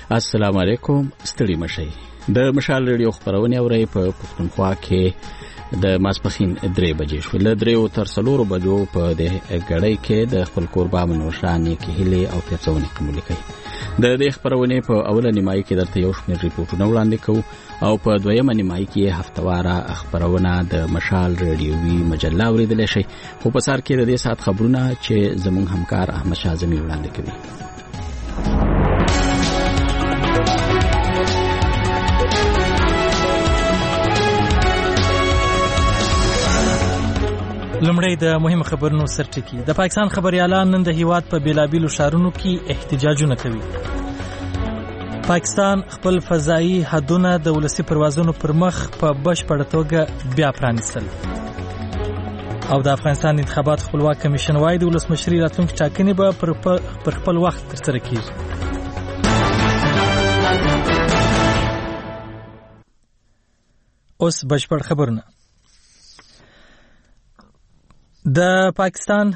السلام علیکم. ستړي مشئ. د مشال ریډیو خبرونه اورئ په پښتونخوا کې د ماسپخین 3 بجې شو. له 3 تر 4 بجو په د غړۍ کې د خپل قربا منوشانې کې هلي او پیڅونه کومل کوي. د دې خبرونه په اوله نیمایي کې درته یو شمېر ریپورتونه وړاندې کوو او په دویمه نیمایي کې هفتواره خبرونه د مشال ریډیوي مجله اوریدل شي. خو په سر کې د دې سات خبرونه چې زموږ همکار احمد شازمی وړاندې کوي. لمړی د مهمه خبرونو سرټکی. د پاکستان خبريالان نن د هیواد په بیلابیلو شهرونو کې احتجاجونه کوي. پاکستان خپل فضایی حدونه د ولسی پروازونو پر مخ په بشپړه توګه بیا پرانیستل. او د افغانستان انتخابات خپلواک کمیشن وايي د ولسمشري راتلونکي ټاکنې به پر خپل وخت ترسره کیږي. اوس بشپړ خبرونه. د پاکستان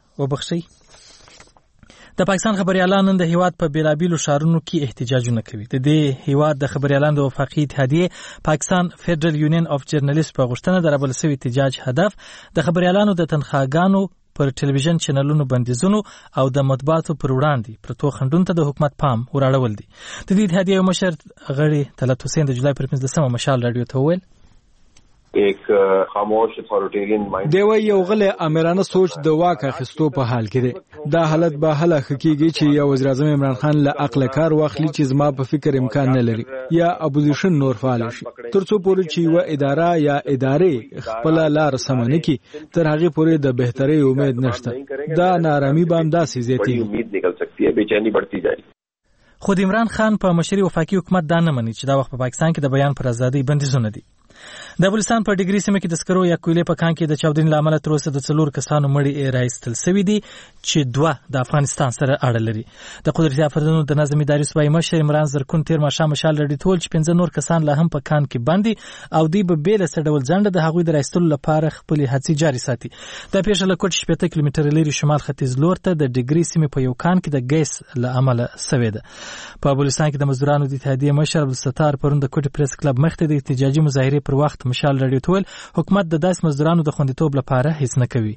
خبريالان نن د هیواد په بیلابیلو شهرونو کې احتجاجونه کوي. د دې هیواد د خبريالانو د وفاقي اتحادیې پاکستان فدرال یونین اف جرنالیست په غوښتنه د رابل سوي احتجاج هدف د خبريالانو د تنخواګانو پر ټلویزیون چینلونو بندیزونو او د مطبوعاتو پر وړاندې پرتو خندونو ته د حکومت پام وراړول دي. د دې اتحادیې مشر غړي طلعت حسین د جولای پر 15 مشال رادیو ته وویل एक खामोश authoritarian mind دیوی یو غل امرانه سوچ د واک اخیستو په حال کې دی. دا حالت به هله حقیقي چې یو وزیر اعظم عمران خان له عقل کار واخلي چې زما په فکر امکان نه لري یا اپوزیشن نور فعال شي ترڅو پورې چې یو اداره یا ادارې خپل لار سمونه کی تر هغه پورې د بهتري امید نشته. دا نارامي به هم داسې زیاتې امید نکل سکتی ہے بېچینی بڑھتی جائے. خود عمران خان په مشري وفاقي حکومت دا نه مني چې دا وخت په پاکستان کې د بیان پر ازادي بندیزونه دي. د بلوچستان په ډیګري سیمه کې د سکرو یا کویلې په کان کې د چاودنې لامل تر اوسه د 4 کسانو مړي راایستل شوي دي چې 2 د افغانستان سره اړه لري. د قدرتي افردونو د نظم اداري صوبایي مشر عمران زرکون تیر ماښام مشال لري ټول چې 15 نور کسان لا هم په کان کې باندې او دی به بیل سره ډول ځنډه د هغوی د راایستلو لپاره خپل هڅې جاري ساتي. د پیښه له کوټ 70 کیلومتر لري شمال ختیځ لور ته د ډیګري سیمه په یو کان کې د ګیس له عمله شوې ده. په بلوچستان کې د مزدورانو د اتحادیې مشر عبدالستار پرون د کوټ پریس کلب مخ ته د احتجاجي مظاهره پر وخت مشال رادیو ټول حکومت د داس مزدورانو د خوندیتوب لپاره هیڅ نه کوي.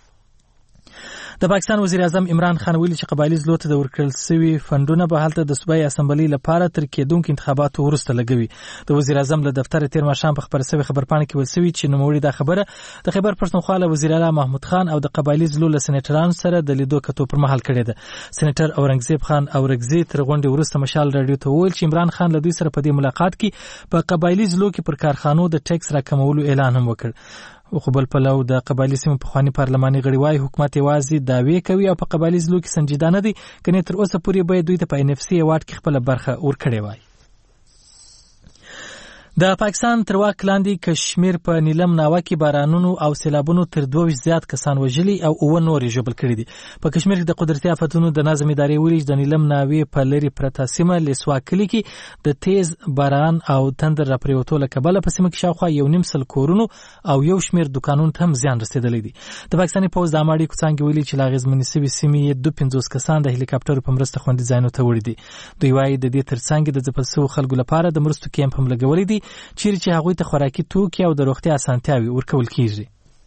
د پاکستان وزیر اعظم عمران خان ویلي چې قبایلی زلوت د ورکړل شوی فندونه به هلته د صوبایي اسمبلی لپاره تر کېدونکو انتخاباتو وروسته لګوي. د وزیر اعظم له دفتر تیر ماښام په خبر شوی خبرپاڼه کې ویل شوی چې نوموړي دا خبره د خیبر پښتونخوا له وزیر اعلی محمود خان او د قبایلی زلو له سېنیټرانو سره د لیدو کتو پر مهال کړې ده. سېنیټر اورنګزیب خان اورګزی تر غونډې وروسته مشال رادیو ته وویل چې عمران خان له دوی سره په دې ملاقات کې په قبایلی زلو کې پر کارخانو د ټیکس راکمولو اعلان هم وکړ. خو بل پلو د قبایلی سیمو پخوانی پارلماني غړي وايي حکومت یوازې دعوی کوي او په قبایلی زلو کې سنجیدانه دي کني تر اوسه پورې به دوی ته په ان اف سی ایوارډ کې خپل برخه ورکړې وای. د پاکستان تر واک لاندې کشمیر په نیلم ناوه کې بارانونو او سیلابونو تر 2 زیات کسان وژلي او 9 نور ژوبل کړي دي. په کشمیر کې د قدرتي آفتونو د نظم ادارې ویلي د نیلم ناوې په لری پرته سیمه لسوا کلی کې د تیز باران او تندر راپریوتو له کبله په سیمه کې شاوخوا 1.5 کورونو او یو شمیر دکانونو ته هم زیان رسیدلی دي. د پاکستاني پوز د اماړي کوڅنګ ویلي چې لاغز منسوي سیمې 250 کسان د هلیکاپټر په مرسته خوندي ځایونو ته وړي دي. دوی وايي د دې ترڅنګ د ځپلسو خلکو لپاره د مرستو کیمپ هم لګولې دي چې هغوی ته خوراکي توکي او د روغتیا اسانتیاوي ورکول کیږي.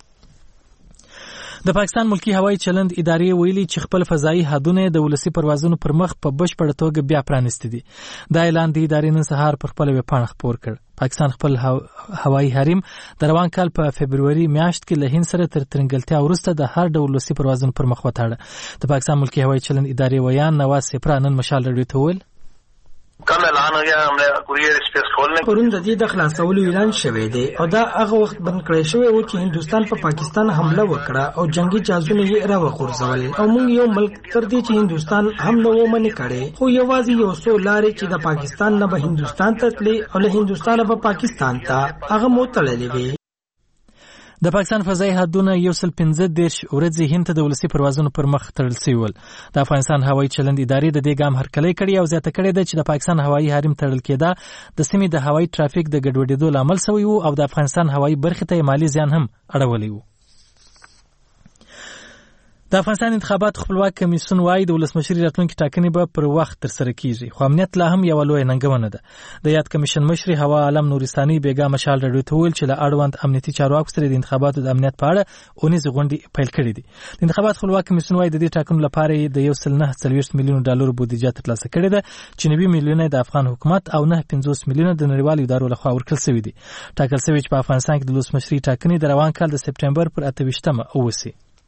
د پاکستان ملکی هوایي چلند ادارې ویلي چې خپل فضایی حدونه د ولسی پروازونو پر مخ په بشپړه توګه بیا پرانیستي دي. دا اعلان د ادارې نن سهار پر خپل ویبپاڼه خپور کړ. پاکستان خپل هوایي حریم د روان کال په فبروري میاشت کې له هند سره تر ترنګلتیا وروسته د هر ډول ولسی پروازونو پر مخ وتاړه. د پاکستان ملکی هوایي چلند ادارې ویان نواز سپرا نن مشال رادیو ته ویل کم اعلان هو हमने कुरियर स्पेस खोलने پرون د دې د خلاصولو اعلان شوی دی او دا هغه وخت بند کړی شوی و چې هندستان په پاکستان حمله وکړه او جنگي جهازونه یې راوغورځول او موږ یو ملک تر دې چې هندستان هم نه ومني کړي خو یوازې یو څو لارې چې د پاکستان نه به هندستان ته تللی او له هندستان به پاکستان ته هغه مو تللې وي. د پاکستان فضایی حدونه 115 ورځې هند ته د ولسی پروازونو پر مخ تړل شوي ول. د افغانستان هوایي چلند ادارې د دې ګام هرکلی کړی او زیاته کړې ده چې د پاکستان هوایي حریم تړل کېده د سیمې د هوایي ټرافیک د ګډوډېدو لامل شوی وو او د افغانستان هوایي برخې ته مالی زیان هم اړولی وو. د افغانستان انتخابات خپلواک کمیسیون وايي د ولسمشر راتلونکي ټاکنې به پر وخت ترسره کیږي، خو امنیت لا هم یوه لویه ننګونه ده. د یاد کمیشن مشر هوا عالم نورستاني بیګا مشال راډیو ته ویل چې له اړوند امنیتي چارواکو سره د انتخاباتو د امنیت په اړه اونیزې غونډې پیل کړې دي. د انتخابات خپلواک کمیسیون وايي د دې ټاکنو لپاره د 1.9 میلیون ډالر بودیجه ترلاسه کړې ده چې 90 میلیونه د افغان حکومت او 9.50 میلیونه د نړیوالو ادارو لخوا ورکړل شوي دي. ټاکل شوی چې په افغانستان کې د ولسمشري ټاکنې د روان کال د سپټمبر پر 28مه وشي.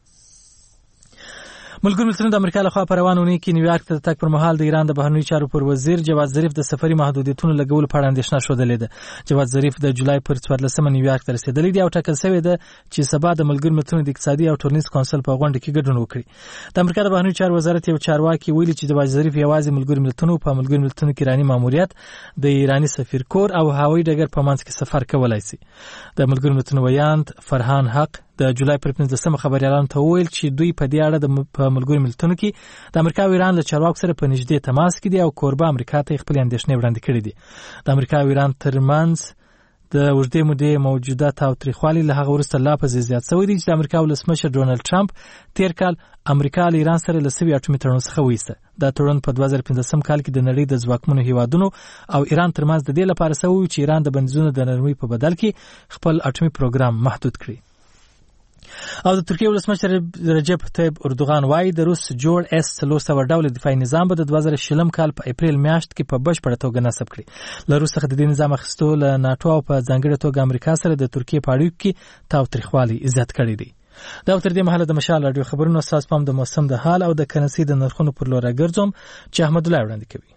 ملګرو ملتونو د امریکا لخوا په روانه اونۍ کې نیویارک ته د تګ پر مهال د ایران د بهرنیو چارو پر وزیر جواد ظریف د سفري محدودیتونو لګولو په اړه اندېښنه ښودلې ده. جواد ظریف د جولای پر 14مه نیویارک ته رسېدلی دی او ټاکل شوی ده چې سبا د ملګرو ملتونو د اقتصادي او ټولنیز کونسل په غونډه کې ګډون وکړي. د امریکا د بهرنیو چارو وزارت یو چارواکي ویلي چې جواد ظریف یوازې ملګرو ملتونو کې ایراني ماموریت، د ایراني سفیر کور او هوایي ډګر په منځ کې سفر کولای شي. د ملګرو ملتونو ویاند فرهان حق د جولای پر 15مه خبريالانو ته ویل چې دوی په دې اړه د ملګرو ملتونو کې د امریکا او ایران له چارواکو سره په نږدې تماس کې دي او کوربه امریکا ته خپل اندېښنې وړاندې کړې دي. د امریکا او ایران ترمنځ د اوږدې مودې موجوده تاوتریخوالي له هغه وروسته لا په زیات شوی دی چې د امریکا ولسمشر ډونالد ټرمپ تیر کال امریکا له ایران سره له سوي اټومي تړون څخه وایسته. دا تړون په 2015 کال کې د نړۍ د ځواکمنو هیوادونو او ایران ترمنځ د دې لپاره شوی چې ایران د بندیزونو د نرمۍ په بدل کې خپل اټومي پروګرام محدود کړي. او د ترکیه ولسمشر رجب طیب اردوغان وايي د روس جوړ S-300 ډول دفاعي نظام به د 2020 کال په اپریل میاشت کې په بشپړه توګه نصب کړي. له روس څخه د دې نظام اخیستو له ناتو او په ځانګړې توګه امریکا سره د ترکیه په اړیکو کې تاوتریخوالی زیات کړی دی. دا تر دې مهاله د مشال راډیو خبرونو اساس پام د موسم د حال او د کرنسي د نرخونو پر لور راګرځوم چې احمد الله وړاندې کوي.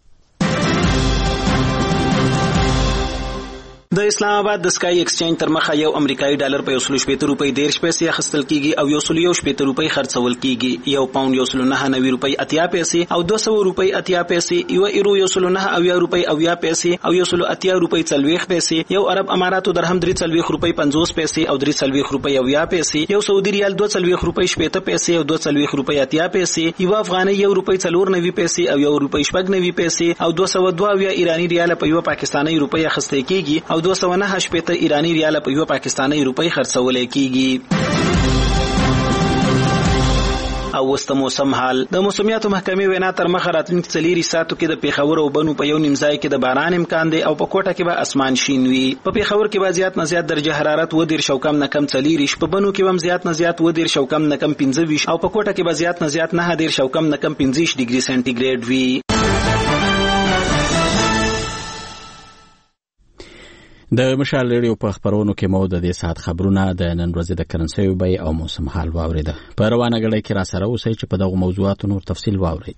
د اسلام آباد د سکای ایکسچینج تر مخه یو امریکایي ډالر په 160 روپۍ 13 پیسې اخیستل کیږي او 160 روپۍ خرڅول کیږي. یو پاوند 190 روپۍ 80 پیسې او 200 روپۍ 80 پیسې، یو ایرو 190 روپۍ 80 پیسې او 180 روپۍ 40 پیسې، یو عرب اماراتو درهم 340 روپۍ 50 پیسې او 340 روپۍ 80 پیسې، یو سعودي ریال 240 روپۍ 70 پیسې او 240 روپۍ 80 پیسې، یو افغاني 1 روپۍ 94 پیسې او 1 روپۍ 90 پیسې او 202 ایرانی ریال په یو پاکستاني روپۍ اخیستل کیږي او 209 ایرانی ریال په یو پاکستاني روپۍ خرڅول کیږي. او وسط موسم حال د موسمیاتو محکمې وینا تر مخه راتلونکي 4 ساعتو کې د پیښور او بنو په یو نیمځای کې د باران امکان دی او په کوټه کې به اسمان شین وي. په پیښور کې به زیات نه زیات درجه حرارت 10 کم نه کم 4، په بنو کې هم زیات نه زیات 10 کم نه کم 15 او په کوټه کې به زیات نه زیات 9 کم نه کم 15 ډیګري سنټیګریډ وي. د مشال ریډیو په خبرونو کې مو د دې ساعت خبرونه د نن ورځې د کرنسي بیې او موسم حال واوریده. په روانه غړي کې را سره اوسئ چې په دغه موضوعاتو نور تفصیل واورئ.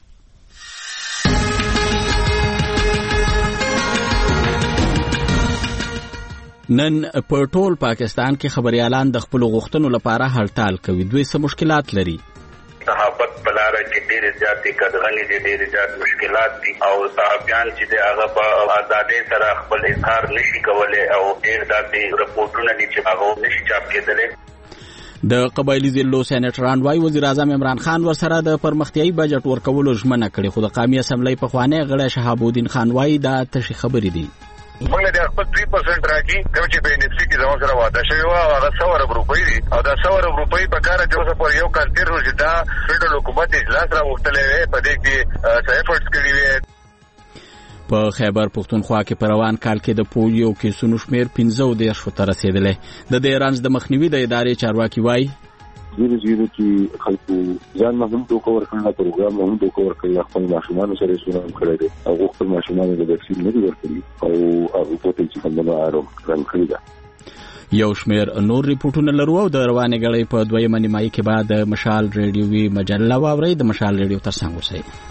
نن په ټول پاکستان کې خبريالان د خپل غوښتنو لپاره هړتال کوي. دوی څه مشکلات لري؟ صحافت بلاره چې ډېر زیاتې کډغلې دي، ډېر زیات مشکلات دي او صحافیان چې د هغه په آزادۍ سره خپل اظهار نشي کولای او ډېر داسې رپورټونه دي چې هغه نشي چاپ کېدلی. د قبایلی ضلعو سېنیټران وايي وزیر اعظم عمران خان ورسره د پرمختیایي بجټ ورکولو ژمنه کړې، خو د قومي اسمبلی پخوانی غړی شهاب الدین خان وايي دا تشې خبرې دي. موږ د خپل 3% راځي کوم چې په انفسي کې زموږ سره وعده شوی و هغه 100 روپۍ دي او دا 100 روپۍ په کار چې اوس پر یو کال تیر روز دا فدرال حکومت اجلاس راوړلې وي په دې کې سایفرټس کړی وي. په خیبر پختونخوا کې په روان کال کې د پولیو کیسونو شمیر 15 ته رسیدلی. د دې رنځ د مخنیوي د ادارې چارواکي وايي زیرو کې خلکو ځان مهم دوکه ورکړل، پروګرام مهم دوکه ورکړل، خپل ماشومان سره سونه کړی دي او خپل ماشومان د ویکسین نه ورکړي او هغه په دې چې څنګه آرام کړی ده. یو شمیر نور ریپورتونه لرو او د روانې غړي په دویمه نیمایي کې بعد د مشال ریډیوي مجله واوري. د مشال ریډیو ترڅنګ اوسئ.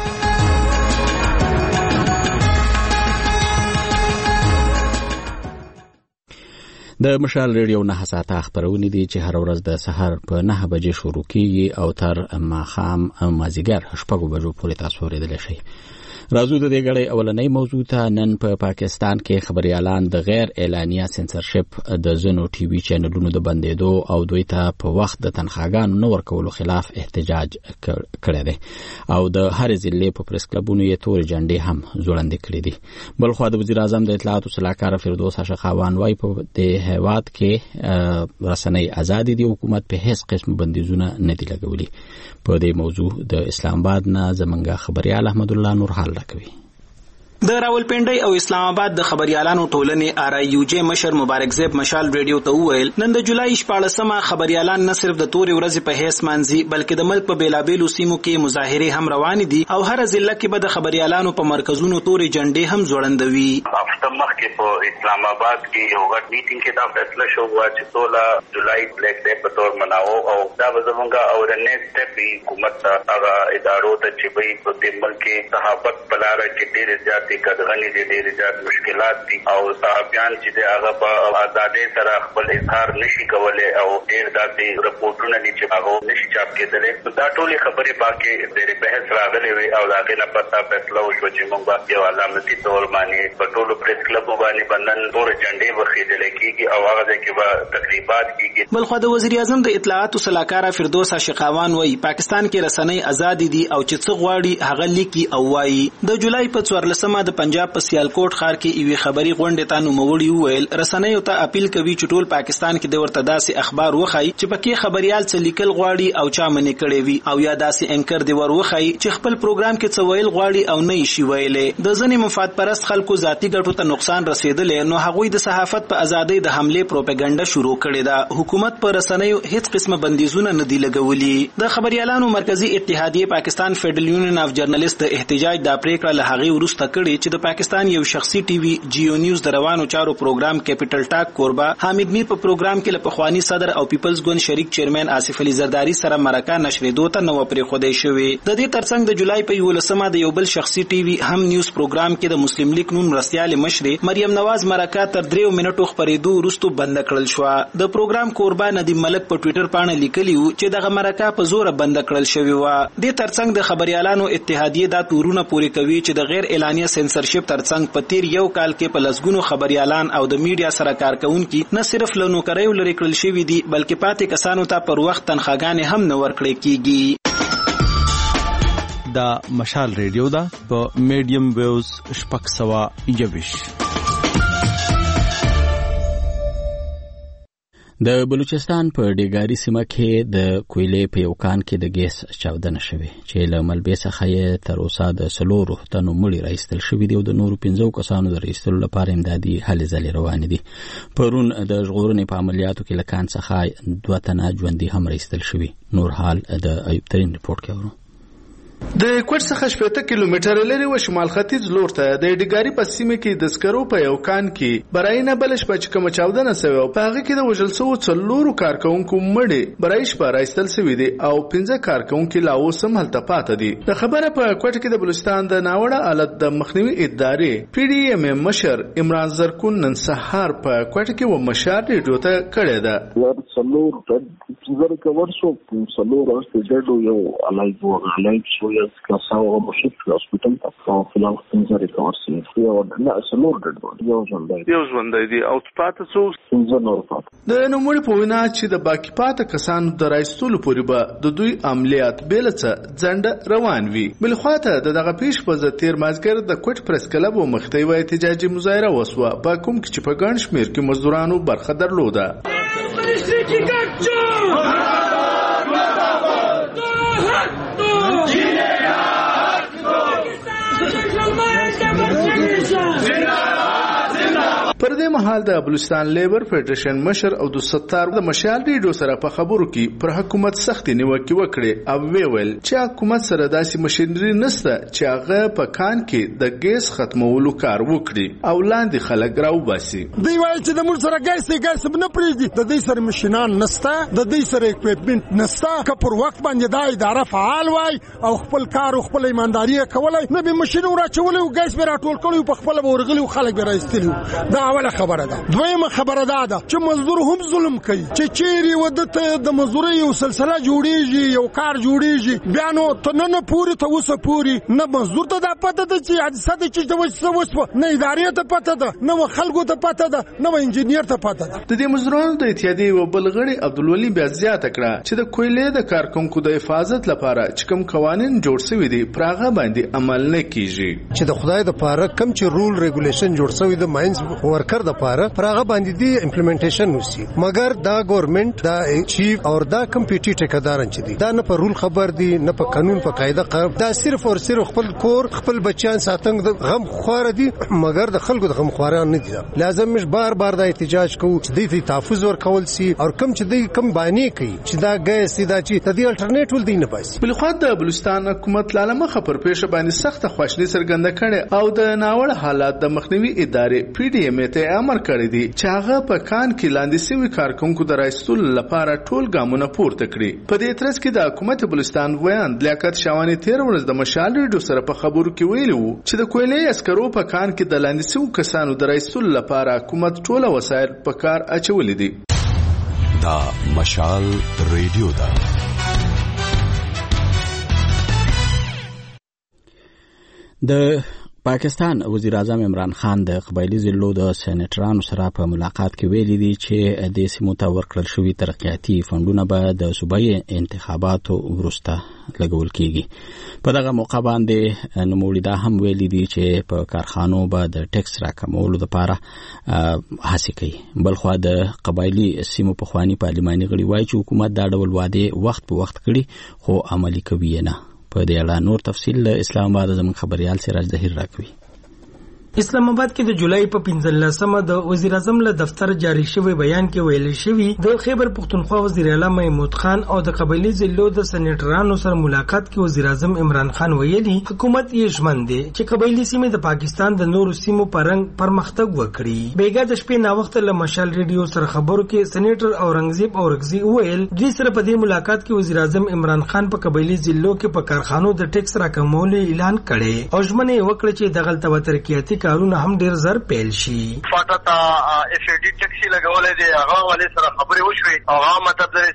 د مشال ریډیو 9 ساعته خبرونه دي چې هر ورځ د سحر په 9 بجې شروع کیږي او تر ماښام مازیګر 6 بجو پورې تاسو ورېدل شي. راځو د دې غړې اولنۍ موضوع ته. نن په پاکستان کې خبريالان د غیر اعلانیه سنسرشپ د زنو ټي وي چینلونو د بندیدو او دوی ته په وخت د تنخواګانو نه ورکولو خلاف احتجاج کړی دی او د هر ضلع په پریس کلبونو یې تور جنډې هم ځوړندې کړې دي. بلخو د وزیر اعظم د اطلاعات او صلاحکار فردوس اشخاوان وايي په دې هیواد کې رسنۍ ازادي دي، حکومت په هیڅ قسم بندیزونه نه دي لګولي. په دې موضوع د اسلام آباد نه زمونږ خبريال احمد الله نور حال راکوي. د راولپنډي او اسلام آباد د خبريالانو ټولنې RIUJ مشر مبارک زیب مشال ریډیو ته وویل نن د جولای 14مه خبريالان نه صرف د تورې ورځې په هیڅ مانځي بلکې د ملک په بیلابېلو سیمو کې مظاهره هم روان دي او هر ضلع کې به د خبريالانو په مرکزونو تورې جنډې هم ځوړندوي. هفته مخکې په اسلام آباد کې یو غټ میټینګ کې دا فیصله شو چې 16 جولای بلیک ډے په تور مناو او دا زمونږه اورنې سټپ حکومت هغه ادارو ته چې په دې ملک کې صحافت بلاره کې ډېر زیات کډغنی دي، ډېر زیات مشکلات دي او صحافیان چې هغه په آزادۍ سره خپل اظهار نشي کولای او ډېر داسې رپورټونه دي چې هغه نشي چاپ کېدلی. دا ټولې خبرې پاکې ډېرې بحث راغلې وي او د هغې نه پته فیصله وشوه چې موږ به یو علامتي طور باندې په ټولو پریس کلبو باندې بندن تور جنډې به خېدلی کېږي او هغه ځای کې به تقریبات کېږي. بلخوا د وزیر اعظم د اطلاعات او صلاحکار فردوس اشخاوان وايي پاکستان کې رسنۍ ازادي دي او چې څه غواړي هغه لیکي او وايي. د جولای په 14مه د پنجاب په سیالکوټ ښار کې یوې خبري غونډې ته نوموړي وویل رسنیو ته اپیل کوي چې ټول پاکستان کې د ورته داسې اخبار وخایي چې پکې خبريال څه لیکل غواړي او چا منې کړی وي او یا داسې انکر دی ور وخایي چې خپل پروګرام کې څه ویل غواړي او نه شي ویلې. د ځینې مفاد پرست خلکو ذاتي ګټو ته نقصان رسیدلی نو هغوی د صحافت په ازادۍ د حمله پروپاګاندا شروع کړې ده. حکومت په رسنیو هیڅ قسمه بندیزونه نه دی لګولي. د خبريالانو مرکزی اتحادیه پاکستان فیډرل یونین اف جرنالست د احتجاج د پریکړه له هغې وروسته کړې چې د پاکستان یو شخصي ټي وي جیو نیوز د روانو چارو پروګرام کیپټل ټاک کوربا حامد میر په پروګرام کې له پخوانی صدر او پیپلز ګوند شریک چیرمن آصف علي زرداری سره مرکه نشریدو ته نو پرې خوده شوې. د دې ترڅنګ د جولای په 11مه د یو بل شخصي ټي وي هم نیوز پروګرام کې د مسلم لیگ نون مرستيال مشرې مریم نواز مرکه تر 3 منټو خبرېدو وروسته بند کړل شو. د پروګرام کوربا ندیم ملک په ټوئیټر باندې لیکلی و چې دغه مرکه په زور بند کړل شوې و. د ترڅنګ د خبريالانو اتحادیه دا تورونه پوری کوي چې د غیر اعلانیه سنسرشپ ترڅنګ په تیر یو کال کې په لسګونو خبريالان او د میډیا سره کارکونکي نه صرف له نوکریو لري کړل شوی دي بلکې پاتې کسانو ته پر وخت تنخواګانې هم نه ورکړل کیږي. دا مشال ریډیو دا په میډیم ویوز 621. د بلوچستان په ډیګاری سیمه کې د کویلې په یو کان کې د ګیس چاودنه شوې چې له ملبې څخه یې تر اوسه د 4 تنو مړي راایستل شوي دي او د نورو 15 کسانو د راایستلو لپاره امدادي هلې ځلې روانې دي. پرون د ژغورنې په عملیاتو کې له کان څخه 2 تنه ژوندي هم راایستل شوي. نور حال د ایوب ترین رپورټ کې اورو. د کوټ څخه 80 کیلومتر لري و شمال ختیځ لور ته د ډیګاری په سیمه کې د سکرو په یو کان کې براینا بلش په کوم چاودنه سوي او په هغه کې د وژل سو څلورو کارکونکو مړي برایش په راستل سوي دي او 15 کارکونکو لا اوس هم هلته پاتې دي. د خبره په کوټ کې د بلوچستان د ناوړه حالت د مخنیوي ادارې PDM مشر عمران زرکون نن سهار په کوټ کې و مشار ریډیو ته کړی ده. څلور څلور کور شو څلور استډو یو علای شو یو کساو مشت هسپتال ته فلان څنګه ریکورسي یو نه څلور ډډ یو ژوندۍ دي او پاتې څو څنګه نور پاتې. د نوموړي په وینا چې د باقی پاتې کسانو د راایستلو پورې به د دوی عملیات بیلڅه ځنډ روان وي. بل خواته دغه پیش په تیر مازګر د کوټ پریس کلب او مختوی احتجاجي مظاهره وسوه په کوم کې چې په ګڼ شمیر کې مزدورانو برخه درلوده. پر دې مهال د بلوچستان لیبر فدریشن مشر او د ستار د مشال ریډیو سره په خبرو کې پر حکومت سختي نیوکه وکړي او ویل چې حکومت سره داسې ماشينري نشته چې هغه په کان کې د ګیس ختمولو کار وکړي او لاندې خلک راوباسي. دوی وایي چې د موږ سره ګیس نه پریږدي، د دې سره ماشينان نشته، د دې سره اکوپمنټ نشته. که پر وخت باندې دا اداره فعال وای او خپل کار او خپل ایمانداري کولای نه به ماشين راچولې او ګیس به راټول کړو په خپل ورغلي خلک به راستلو. دا اوله خبره ده. دویمه خبره ده چې مزدور هم ظلم کوي چې چیرې ودته د مزدوري یو سلسله جوړیږي یو کار جوړیږي بیا نو ته نه پوری ته وسه پوری نه مزدور ته دا پته ده چې حادثه د چې د وسه نه ادارې ته پته ده نه خلکو ته پته ده نه انجینیر ته پته ده. د دې مزدورانو د اتحادیې یو بل غړي عبدالولي بیا زیاته کړه چې د کویلې د کارکونکو د حفاظت لپاره چې کوم قوانین جوړ شوي دي پر هغه باندې عمل نه کیږي چې د خدای د پاره کم چې رول ریګولیشن جوړ شوی د ماینز ورکر د پاره پر هغه باندې دی امپلیمنټیشن وسی مګر دا ګورنمنت دا چیف او دا کمپیټی ټیکداران چې دي دا نه په رول خبر دي نه په قانون په قاعده دا صرف او صرف خپل کور خپل بچیان ساتنګ د غم خوار دي مګر د خلکو د غم خواران نه دي. لازم مش بار دا احتجاج کوو چې دوی تحفظ ورکول سي او کم چې دوی کم باندې کوي چې دا ګیس دا چې د دې الټرنیټیو دی نه پاسي. بل خو د بلوچستان حکومت لاله مخه پر پیښه باندې سخت خواشنی څرګنده کړي او د ناوړه حالات د مخنیوي ادارې پی ډی ایم ته امر کړی دی چې هغه په کان کې لاندې سوي کارکونکو د رایستول لپاره ټول ګامونه پورته کړي. په دې ترڅ کې د حکومت بلوچستان ویان لیاقت شاوانی 13 ورځ د مشال ریډیو سره په خبرو کې ویلو چې د کویلې عسکرو په کان کې د لاندې سوي کسانو د رایستول لپاره حکومت ټول وسایل په کار اچولې دي. دا مشال ریډیو دا د پاکستان وزیر اعظم عمران خان د قبایلی ضلعو د سېنیټرانو سره په ملاقات کې ویلي دي چې د سیمو ته ورکړل شوي ترقیاتي فنډونه به د صوبایي انتخاباتو وروسته لګول کیږي. په دغه موقع باندې نوموړي دا هم ویلي دي چې په کارخانو به د ټیکس راکمولو لپاره هڅې کوي. بلخوا د قبایلی سیمو پخوانی پارلماني غړي وایي چې حکومت دا ډول وعدې وخت په وخت کړي خو عملي کوي نه. په دې اړه نور تفصیل اسلام آباد زموږ خبريال سراج ظهیر راکوي. اسلام آباد کې د جولای په 15مه د وزیر اعظم له دفتر جاری شوی بیان کې ویل شوی د خیبر پختونخوا وزیر اعلی محمود خان او د قبایلی ضلعو د سېنیټرانو سره ملاقات کې وزیر اعظم عمران خان ویلي حکومت یې ژمن دی چې قبایلی سیمې د پاکستان د نورو سیمو پرنګ پرمختګ وکړي. بیګا د شپې نا وخت له مشال ریډیو سره خبرو کې سېنیټر اورنګزیب اورګزی ویل د سره په دې ملاقات کې وزیر اعظم عمران خان په قبایلی ضلعو کې په کارخانو د ټیکس راکمولو اعلان کړي او ژمنه وکړه چې دغه ترقیاتي کارونه هم ډیر زر پیل شي. فاټا ته اف ای ډی ټیکسي لګولې دي هغه ولې سره خبرې وشوي هغه مطلب دی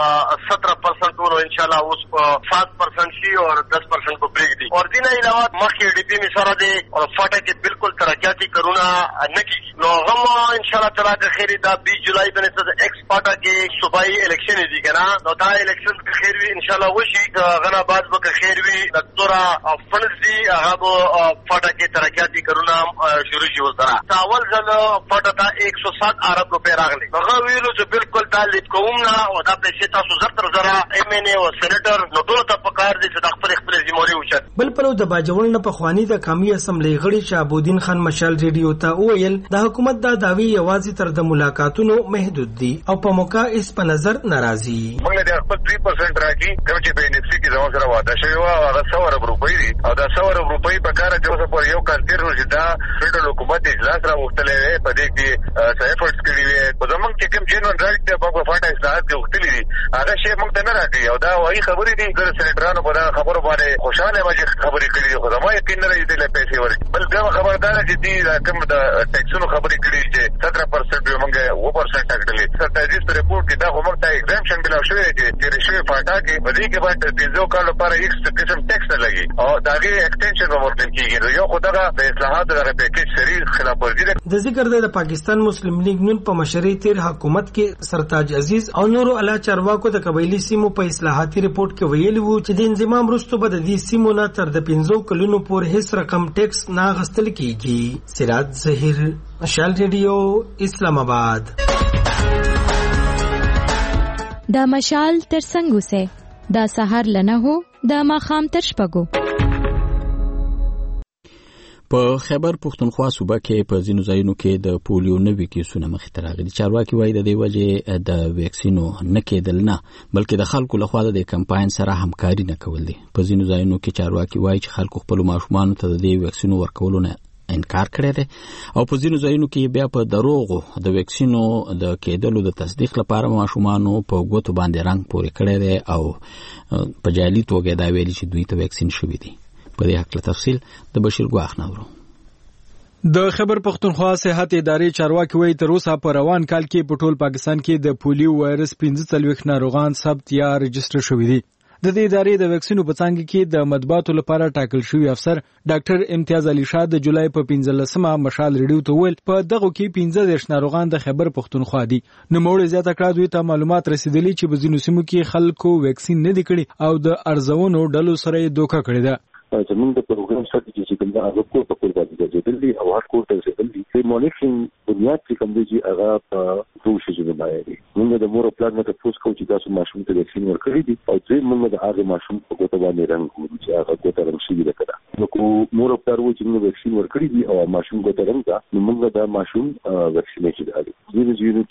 17% ورو ان شاء الله اوس 7% شي او 10% په بریک دي اور دینه علاوه مخکې ډی پی می سره دي او فاټا کې بالکل ترقیاتي کارونه نه کیږي. نو هغه ان شاء الله تعالی د خیر دا 20 جولای باندې ایکس فاټا کې صوبایي الیکشن دي کنه نو دا الیکشن په خیر وي ان شاء الله وشي غنا بعد به خیر وي د دورا فنډ دي هغه فاټا کې ترقیاتي کارونه شروع شي. وزرا اول ځل فاټا ته 107 ارب روپے راغلي هغه ویلو چې بالکل طالب کوم نه او دا پیسې تاسو زر زرا ایم ان ای او سېنیټر نو ټول ته پکار دي چې د خپل ذمہواری وچت. بل پلو د باجوړ نه په خواني د قومي اسمبلی غړي شعبودین خان مشال ریډیو ته ویل د حکومت دا داوی یوازې تر د ملاقاتونو محدود دي او په موقع اس په نظر ناراضي. موږ د خپل 3% راکې کوم چې په انفسي کې زموږ سره وعده شوی و هغه 100 ارب روپۍ دي او دا 100 ارب روپۍ په کار چې اوس په یو کال تیر روز دا فدرال حکومت اجلاس را وختلې په دې کې سایفرز کړي وي په زمونږ چې کوم جنرال رائټ ته په فاټا اصلاحات کې وختلې دي هغه شی موږ ته نه راځي او دا وايي خبرې دي د سېنیټرانو په خبرو باندې خوشاله واجی خبرې کړي دي خو زموږ یقین نه لري د پیسې ورکړي. بل دا خبردار چې دي کوم د ټیکسونو خبرې کړي چې 17% موږ 2% ټاکلي 27 په ریپورت کې دا موږ ته ایگزامشن بلا شوی چې رشوه فاټا کې په دې کې باید 15 کال لپاره هیڅ قسم ټیکس نه لګي او دا غي ایکسټنشن ورکړل کیږي. یو خدای د اصلاحات د پیکیج سری خلاف ورزي د ذکر د پاکستان مسلم لیگ نون په مشرۍ تیر حکومت کې سرتاج عزیز او نورو اعلی چارواکو د قبایلی سیمو په اصلاحاتي ریپورت کې ویلي وو چې د انضمام وروسته به د دې سیمو نه تر د 15 کلونو پورې هیڅ رقم ټیکس نه غستل کیږي. سراج ظهیر مشال ریډیو اسلام آباد. دا مشال تر څنګه سه دا سحر لنه هو دا ماخام تر شپږو. په خیبر پختونخوا صوبه کې په ځینو ځایونو کې د پولیو نوي کیسونه مخې ته راغلي. چارواکي وایي د دې وجې د ویکسینو نه کېدل نه بلکې د خلکو لخوا د کمپاین سره همکاري نه کول دي. په ځینو ځایونو کې چارواکي وایي چې خلکو خپل ماشومان ته د دې ویکسینو ورکولو نه انکار کړی دی او په ځینو ځایونو کې بیا په دروغو د ویکسینو د کېدلو د تصدیق لپاره ماشومانو په ګوتو باندې رنګ پورې کړی دی او په جعلي توګه دا ویلي چې دوی ته ویکسین شوي دي. په دې حق له تفصیل د بشیر ګواخ نورو. د خیبر پختونخوا صحت ادارې چارواکي وایي تر اوسه په روان کال کې په ټول پاکستان کې د پولیو وایرس 45 ناروغان ثبت یا رجسټر شوي دي. د دې ادارې د ویکسینو په څانګه کې د مطبوعاتو لپاره ټاکل شوی افسر ډاکټر امتیاز علي شاه د جولای په 15مه مشال ریډیو ته ویل په دغه کې 15 ناروغان د خیبر پختونخوا دي. نوموړي زیاته کړه دوی ته معلومات رسیدلي چې په ځینو سیمو کې خلکو ویکسین نه دي کړي او د ارزونو ډلو سره یې دوکه کړې ده. زموږ د پروګرام سره چې کوم هغه کور په کور باندې ځېدلې او هر کور ته ځېدلې د مونیټرینګ بنیاد چې کوم دی هغه په دوه شي باندې موږ د مور پلان نه تاسو کوم چې تاسو ماشوم ته ویکسین ورکړی دي او چې موږ د هغه ماشوم په کوته باندې رنګ کوو چې هغه کوته رنګ شي وکړه نو کو مور پلان و چې موږ ویکسین ورکړی دي او ماشوم کوته رنګ دا نو موږ د ماشوم ویکسینیشن دي ځینې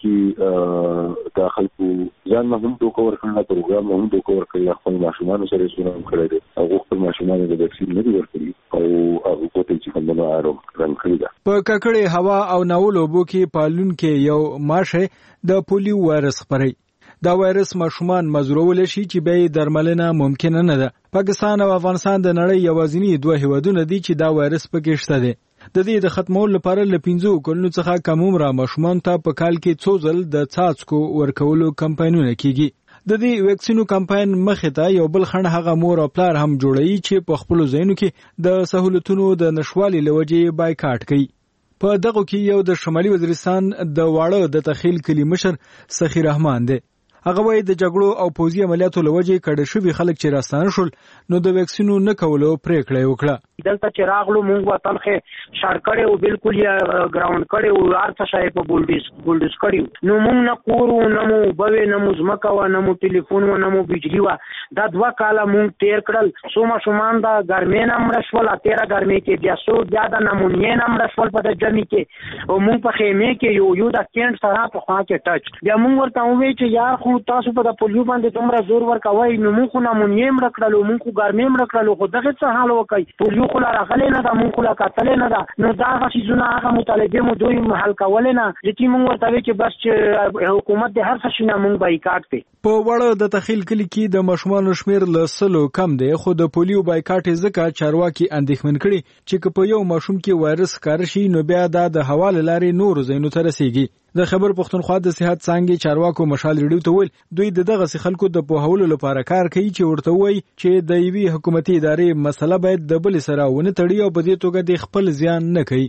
چې داخل کو ځان نه هم دوه ورکړل پروګرام هم دوه ورکړل خپل ماشومان سره سره کړی او خپل ماشومان د ویکسین نه ورکړي او هغه کوته چې کومه اړه رنګ کړی ده. په ککړې هوا او ناول اوبو کې پالون کې یو ماشه د پولیو وایرس خپري. دا وایرس ماشومان مزرول شي چې به درملنه ممکن نه ده. پاکستان او افغانستان د نړۍ یوازینی دوه هیوادونه دي چې دا وایرس پکې شته دي. د دې د ختمولو لپاره ل 15 کلونو څخه کم عمر ماشومان ته په کال کې څو ځل د څاڅکو ورکولو کمپاینونه کیږي. د دې ویکسینو کمپاین مخه ته یو بل خنډ هغه مور او پلار هم جوړوي چې په خپل ځایونو کې د سہولتونو د نشوالي لوجې بایکاټ کوي. په دغه کې یو د شمالي وزیرستان د واړه د تخیل کلی مشر سخی رحمان دی. هغه وایي د جګړو او پوځي عملیاتو لوجې کډه شوی خلک چې راستانه شول نو د ویکسینو نه کولو پریکړه وکړه. دلته چې راغلو مونږ وطن خې شار کړي او بالکل یې ګراوند کړي او ارڅ شای په بولډیس کړي نو مونږ نه کورو نه مو بوي نه مو زمکا و نه مو ټلیفون و نه مو بجلی و دا 2 کاله مونږ تیر کړل سوما شومان دا ګرمې نام رسول اتیرا ګرمې کې بیا سو زیاده نمونې نام رسول په د جمی کې او مونږ په خیمه کې یو د کینټ سره په خوا کې ټچ بیا مونږ ورته وې چې یا خو تاسو په د پولیو باندې دومره زور ورکوي نو مونږ خو نمونې مړ کړلو مونږ ګرمې مړ کړلو خو دغه څه حال وکړي پولیو خو راغلی نه دا مونږ خو کتلې نه دا نو دا هغه شیزونه هغه مطالبه مو دوی حل کول نه چې مونږ ورته وی چې بس چې حکومت د هر څه شنه مونږ بایکاټ کوي. په وړه د تخیل کلی کې د مشمول شمیر له 100 کم دی خو د پولیو بایکاټ ځکه چارواکي اندېښمن کړي چې په یو ماشوم کې وایرس ښکار شي نو بیا د حواله لارې نور زینو ته رسیږي. د خیبر پختونخوا د صحت څانګې چارواکو مشال ریډیو ته ویل دوی دغه خلکو د پوهولو لپاره کار کوي چې ورته وایي چې د یوې حکومتي ادارې مسله باید د بل سره ونه تړي او په دې توګه د خپل زیان نه کوي.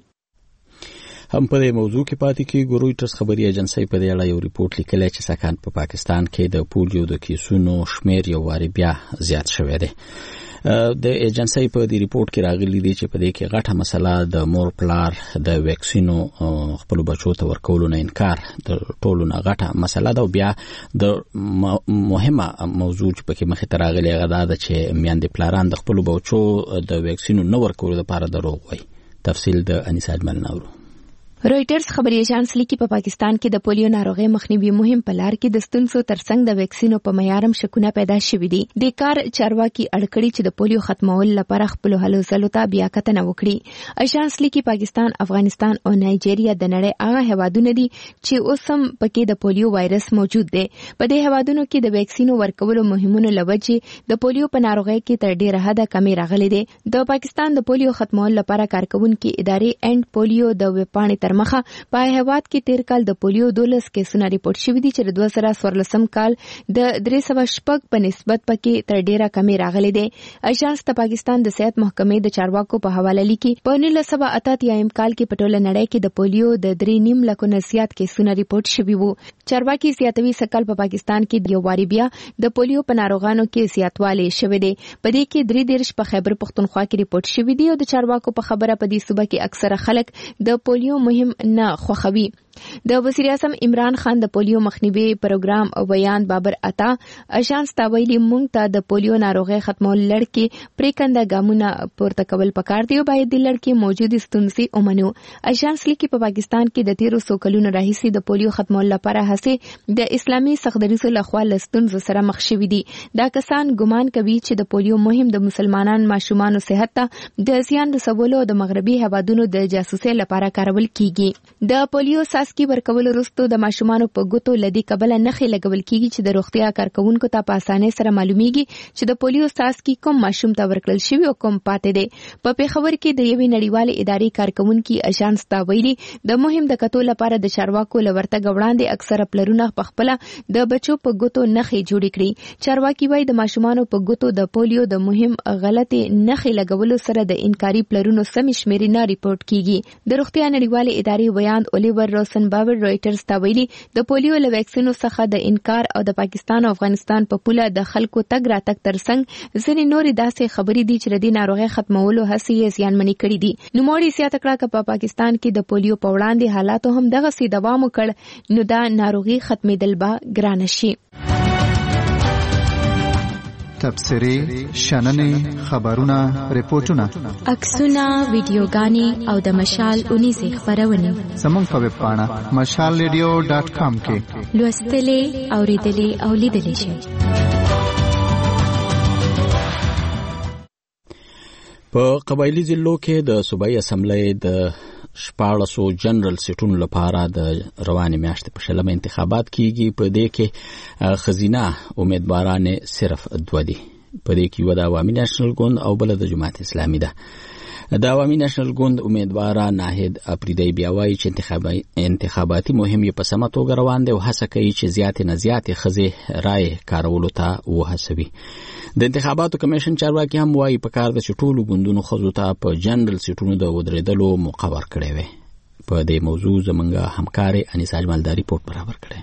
هم په دې موضوع کې پاتې کې رویټرز خبري ایجنسی په دې اړه یو ریپورت لیکلی چې سکان په پاکستان کې د پولیو د کیسونو شمیر یو واري بیا زیات شوی دی. د ایجنسی په دې ریپورت کې راغلي دي چې په دې کې غټه مسله د مور پلار د ویکسینو خپل بچو ته ورکولو نه انکار د ټولو نه غټه مسله ده او بیا د مهمه موضوع چې پکې مخې ته راغلي هغه ده چې میندې پلاران د خپل بچو د ویکسینو نه ورکولو لپاره دروغ وایي. تفصیل د انیسا اجمل نورو. رویټرز خبري ایجنس لیکي په پاکستان کې د پولیو ناروغي مخنیوي مهم په لار کې د ستونزو ترڅنګ د ویکسینو په معیارم شکونه پیدا شوې دي. د کار چارواکي اړکړي چې د پولیو ختمول لپاره خپل هلو ځلو ته بیا کتنه وکړي. ایجنس لیکي پاکستان، افغانستان او نایجیریا د نړۍ هغه هیوادونه دي چې اوس هم پکې د پولیو وایرس موجود دی. په دې هیوادونو کې د ویکسینو ورکولو مهمونو لوجې د پولیو په ناروغي کې تر ډیره حده کمی راغلي دي. د پاکستان د پولیو ختمول لپاره کارکونکو ادارې اینډ پولیو د وپاڼې تر مخه په هیواد کې تیر کال د پولیو 12 کیسونه ریپورت شوي دي چې د 2014 کال د 306 په نسبت پکې تر ډیره کمی راغلي دي. ایجنس د پاکستان د صحت محکمې د چارواکو په حواله لیکي په 1988 کال کې په ټوله نړۍ کې د پولیو د 3.5 لکو نه زیات کیسونه ریپورت شوي وو. چارواکي زیاتوي سکل په پاکستان کې یو واری بیا د پولیو په ناروغانو کې زیاتوالی شوی دی. په دې کې 3 په خیبر پختونخوا کې ریپورت شوی دی او د چارواکو په خبره په دې صوبه کې اکثره خلک د پولیو مهم نه خوښوي. د وزیر اعظم عمران خان د پولیو مخنیوي پروګرام او بیان بابر عطا ایجنس ته ویلي مونږ ته د پولیو ناروغي ختمول لړکې پریکنده ګامونه پورته کول پکار دی او باید د لړکې موجودي ستونزې ومنو. ایجنس لیکي په پاکستان کې د 1300 کلونو راهیسې د پولیو ختمول لپاره هڅې د اسلامي سختدریزو لخوا له ستونزو سره مخ شوي دي. دا کسان ګمان کوي چې د پولیو مهم د مسلمانانو ماشومانو صحت ته د زیان رسولو د مغربي هیوادونو د جاسوسۍ لپاره کارول کیږي. کیږي. د پولیو څاڅکي ورکول وروسته د ماشومانو په ګوتو لدی کبله نخې لګول کیږي چې د روغتیا کارکونکو ته په اسانۍ سره معلومیږي چې د پولیو څاڅکي کوم ماشوم ته ورکړل شوی او کوم پاتې دی. په پیښور کې د یوې نړیوالې ادارې کارکونکو اژانس ته ویلي د مهم د کتو لپاره د چارواکو لورتګ وړاندې اکثره پلرونه په خپل د بچو په ګوتو نخې جوړې کړي. چارواکي وايي د ماشومانو په ګوتو د پولیو د مهم غلطي نخې لګولو سره د انکاري پلرونو سم شمیرې نه ریپورت کیږي. د روغتیا نړیوالې ادارې ویاند الیور روسنباور رويټرز ته ویلي د پولیو له ویکسینو څخه د انکار او د پاکستان او افغانستان په پوله د خلکو تګ راتګ ترڅنګ ځینې نورې داسې خبرې دي چې د ناروغي ختمولو هڅې یې زیانمنې کړې دي. نوموړي زیاته کړه چې په پاکستان کې د پولیو په وړاندې حالاتو هم دغه سي دوام وکړ نو دا ناروغي ختمېدل به ګران شي. تبصرې، شننې، خبرونه، ریپورتونه، عکسونه، ویډیوګانې او د مشال 19 خبرونه زموږ په ویب پاڼه mashalradio.com کې لوستلې، اوریدلې او لیدلې شئ. په قبایلی ضلعو کې د صوبایي اسمبلی د 14 جنرال سیټونو لپاره د روانې میاشتې په شلمه انتخابات کیږي. په دې کې خزینه امیدواران صرف 2 دي. په دې کې یو د عوامي نېشنل ګوند او بل د جماعت اسلامي ده. د عوامي نېشنل ګوند امیدوار ناهید افریدی بیا وایي چې انتخاباتي مهم یې په سمه توګه روان دی او هڅه کوي چې زیاتې نه زیاتې ښځې رایې کارولو ته وهڅوي. د انتخاباتو کمیشن چارواکي هم وایي په کار ده چې ټولو ګوندونو ښځو ته په جنرال سیټونو د ودرېدلو موقع ورکړې وي. په دې موضوع زموږ همکارې انیسا اجمالداري رپورټ برابر کړی.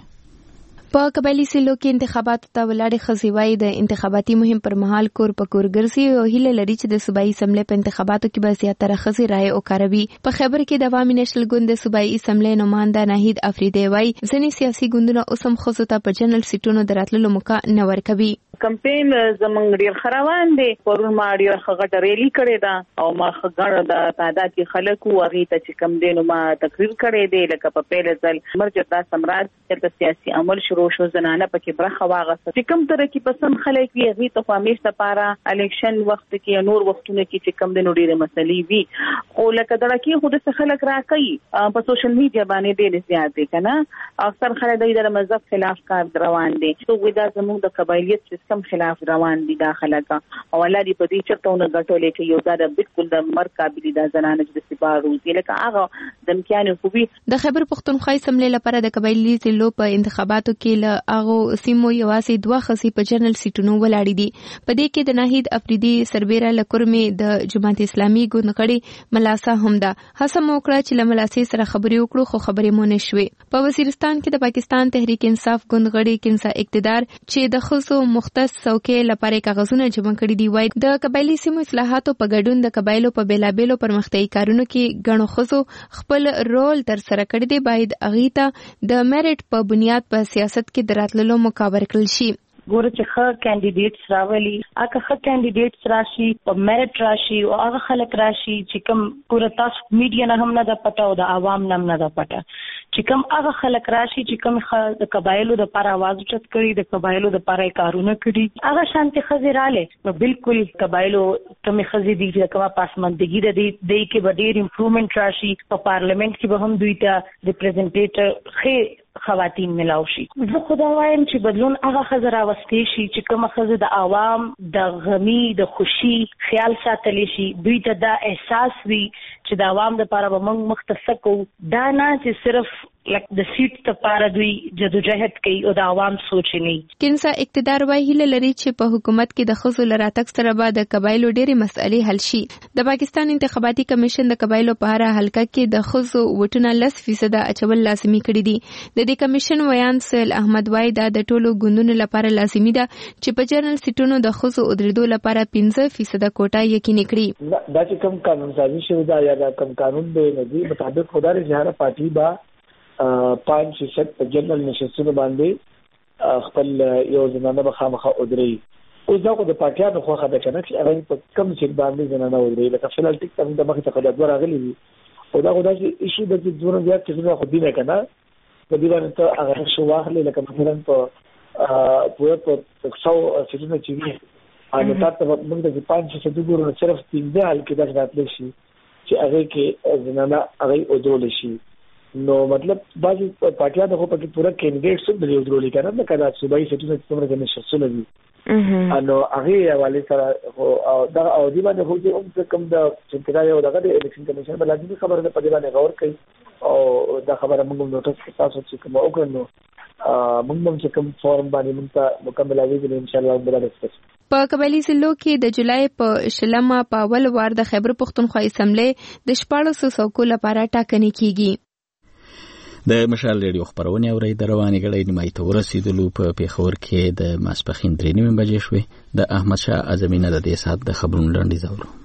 په قبایلی سیلو کې انتخاباتو ته ولاړې ښځې وایي د انتخاباتي مهم پر مهال کور په کور ګرځي او هیله لري چې د صوبایي اسمبلی په انتخاباتو کې به زیاتره ښځې رایې وکاروي. په خیبر کې د عوامي نېشنل ګوند د صوبایي اسمبلی نماینده ناهید افریدی وایي ځینې سیاسي ګوندونه اوس هم ښځو ته په جنرال سیټونو د راتللو موقع نه ورکوي. کمپین زمونږ ډیر خروان دي. پرون ما ډیر غټه ریلی کړې ده او ما غړ د تعداد کې خلک وغي ته چې کم دینو ما تقریر کړې دي لکه په پیل ځل مرجدا سمراج چې سیاسي عمل شروع شو زنانه پکې برخه واغسته چې کم تر کې پسند خلک وي غي ته همیشه لپاره الیکشن وخت کې نور وختونه کې چې کم دینو ډیره مسلې وي خو لکه دړه کې خود څه خلک راکې په سوشل میډیا باندې ډیر زیات دي کنه. اکثر خلک د مذهب خلاف کار روان دي. تو ودا زموږ د قبایلیت سیستم خلاف روان دي داخله کا او الله دې په دې چرتهونه غټولې چې یو دا بالکل د مرګ قابل دي زنانه چې سپارو دي لکه هغه د امکانو خوبي. د خیبر پختونخوا اسمبلی لپاره د قبایلی ضلعو په انتخاباتو کې له هغه سیمو یوازې 2 ښځې په جنرال سیټونو ولاړې دي. په دې کې د ناهید افریدی سربیره لکرمه د جماعت اسلامي ګوند غړي ملاسا هم ده. هڅه مو وکړه چې له ملاسي سره خبرې وکړو خو خبرې مو نه شوې. په وزیرستان کې د پاکستان تحریک انصاف ګوند غړي کنسا اقتدار چې د خصو مختص څوکۍ لپاره کاغذونه جمع کړي دي وایي د قبایلی سیمو اصلاحاتو په ګډون د قبایلو په بیلابیلو پرمختیايي کارونو کې ګڼو ښځو خپل رول تر سره کړی دی. باید هغې ته د میرټ په بنیاد په سیاست کې د راتللو موقع ورکړل شي. ګوره چې ښه کینډیډیټس راولي هغه ښه کینډیډیټس راشي په میرټ راشي او هغه خلک راشي چې کوم پوره تاسو میډیا نه هم نه ده پته او د عوام نه هم نه ده پته چې کوم هغه خلک راشي چې کوم د قبایلو د لپاره आवाज اوچت کړي د قبایلو د لپاره کارونه کړي هغه شانتي ښځې رااله نو بالکل قبایلو کومې ښځې دي چې کومه پاسماندګي ده دی کې به ډېر امپروومنت راشي. په پارلیمنت کې به هم دوی ته ریپرزنټیټر ښه خواتین ملاو شي. زه خدا وایم چې بدلون هغه ښځه راوستي شي چې کومه ښځه د عوام د غمی د خوشي خیال ساتلی شي. دوی ته دا احساس وي چې د عوام لپاره به موږ مختص کوو دا نه چې صرف لکه د سیټ لپاره دوی جدوجہد کوي او د عوام سوچ نه. کنسا اقتدار وايي هیله لري چې په حکومت کې د ښځو لراتک سره به د قبایلو ډېرې مسئلې حل شي. د پاکستان انتخاباتي کمیشن د قبایلو په هر حلقه کې د ښځو ووټونه 10% اچول لازمي کړي دي. د دې کمیشن ویان سهیل احمد وايي دا د ټولو ګوندونو لپاره لازمي ده چې په جنرال سیټونو د ښځو ودرېدو لپاره 15% کوټه یقیني کړي. دا چې کوم قانون سازي شوی دا یا کوم قانون دی ندی مطابق خدای جهاره پارټي با 5% په جنرال نشستونه باندې خپل یو زنانه به خامخا ودرېږي. اوس دا خو د پارټیانو خوښه ده کنه چې هغه په کم چې باندې زنانه ودرېږي لکه فلال ټیک ته د مخې ته خدای راغلي دي او دا خو دا چې ایشو د ځونه زیات چې خو دینه کنه په دې باندې ته هغه شو واخلې لکه مثلا په په 100 سیټونه چې وي هغه تاسو موږ د 5% ګورو صرف 3 حل کې دا راتلی شي چې هغه کې زنانه هغه ودرول شي نو مطلب بعضی پارټیانو خو پکې پوره کینډیډټس هم د درولې کنه نه کدا صوبایي سیټونه څومره کې نشسونه دي نو هغه حواله سره دا او دی باندې خو چې هم کوم د چنترا یو دغه د الیکشن کمیشن بل لازمي خبره ده په دې باندې غور کوي او دا خبره موږ نوټس کې تاسو چې کوم وکړو موږ چې کوم فورم باندې موږ مکمل اویږي ان شاء الله به ډسکس په قبایلی ضلعو کې د جولای په شلمه په اول وار د خیبر پختونخوا اسمبلی د 1400 څوکو لپاره ټاکنې کیږي. د مشال ریډیو خبرونه اوري د رواني غړي نیمای ته ورسېدلو په پیښور کې د ماسپخین 3 بجې شوې. د احمد شاه اعظمي نه د دې سات د خبرونو لاندې زاورو.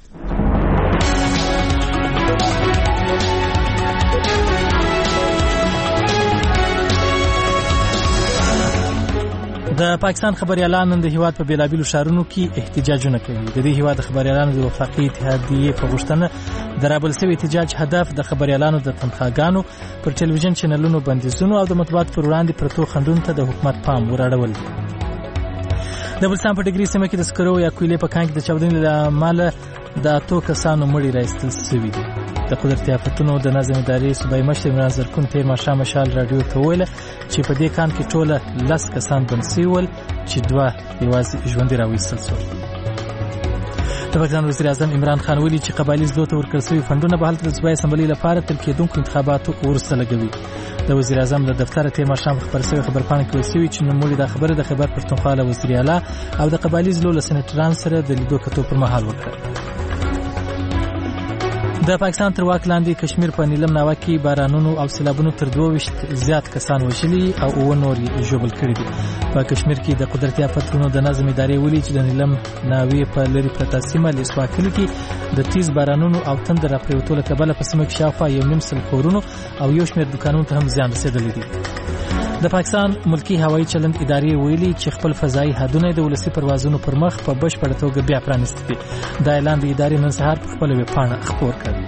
د پاکستان خبريالان نن د هیواد په بیلابیلو شهرونو کې احتجاجونه کوي. د دې هیواد خبريالانو د وفاقي اتحادیې په غوښتنه د رابل سوي احتجاج هدف د خبريالانو د تنخواګانو پر ټلویزیون چینلونو بندیزونو او د مطبوعات پر وړاندې پرتو خندونو ته د حکومت پام وراړول دي. د بلسان په ډیګري سیمه کې د سکرو یا کویلې په کان کې د چاودنې له امله د اتو کسانو مړي راایستل شوي دي. د قدرتي آفتونو د نظم ادارې صوبایي مشر عمران زرکون تیر ماښام مشال رادیو ته وویل چې په دې کان کې ټوله 10 کسان بند شوي ول چې 2 یوازې ژوندي راویستل شول. د پاکستان وزیر اعظم عمران خان ویلي چې قبایلی ضلعو ته ورکړل شوي فنډونه به هلته د صوبایي اسمبلۍ لپاره تر کېدونکو انتخاباتو وروسته لګوي. د وزیر اعظم د دفتر تیر ماښام خبر شوی خبرپاڼه کې ویل شوي چې نوموړي دا خبره د خیبر پښتونخوا له وزیر اعلی او د قبایلی ضلعو له سېنیټرانو سره د لیدو کتو پر مهال وکړه. د پاکستان تر واک لاندې کشمیر په نیلم ناوه کې بارانونو او سیلابونو تر 22 زیات کسان وژلي او 9 نور ژوبل کړي دي. په کشمیر کې د قدرتي آفتونو د نظم ادارې ویلي چې د نیلم ناوې په لري پرته سیمه لیسوا کلي کې د تیز بارانونو او تندر راپریوتو له کبله په سیمه کې شاوخوا 1.5 کورونو او یو شمېر دکانونو ته هم زیان رسېدلی دي. د پاکستان ملکی هوایي چلند ادارې ویلي چې خپل فضایي حدونه د ولسي پروازونو پر مخ په بشپړه توګه بیا پرانیستي دي. دا اعلان د ادارې نن سهار په خپله ویبپاڼه خپور کړ.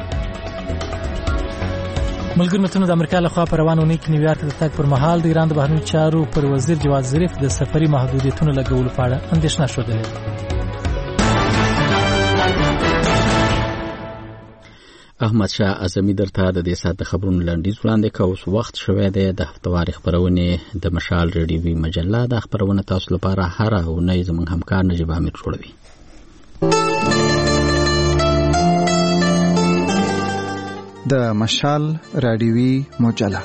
ملګرو ملتونو د امریکا لخوا په روانه اونۍ کې نیویارک ته د تګ پر مهال د ایران د بهرنیو چارو پر وزیر جواد ظریف د سفري محدودیتونو لګولو په اړه اندېښنه ښودلې. احمد شاه اعظمي درته د دې سات د خبرونو لاندیز وړاندې کوي. اوس وخت شوی دی د هفتواري خبرونې د مشال ریډیوي مجله د خبرونه تاسو لپاره هره اونۍ زموږ همکار نجیب امیر جوړوي. د مشال ریډیوي مجله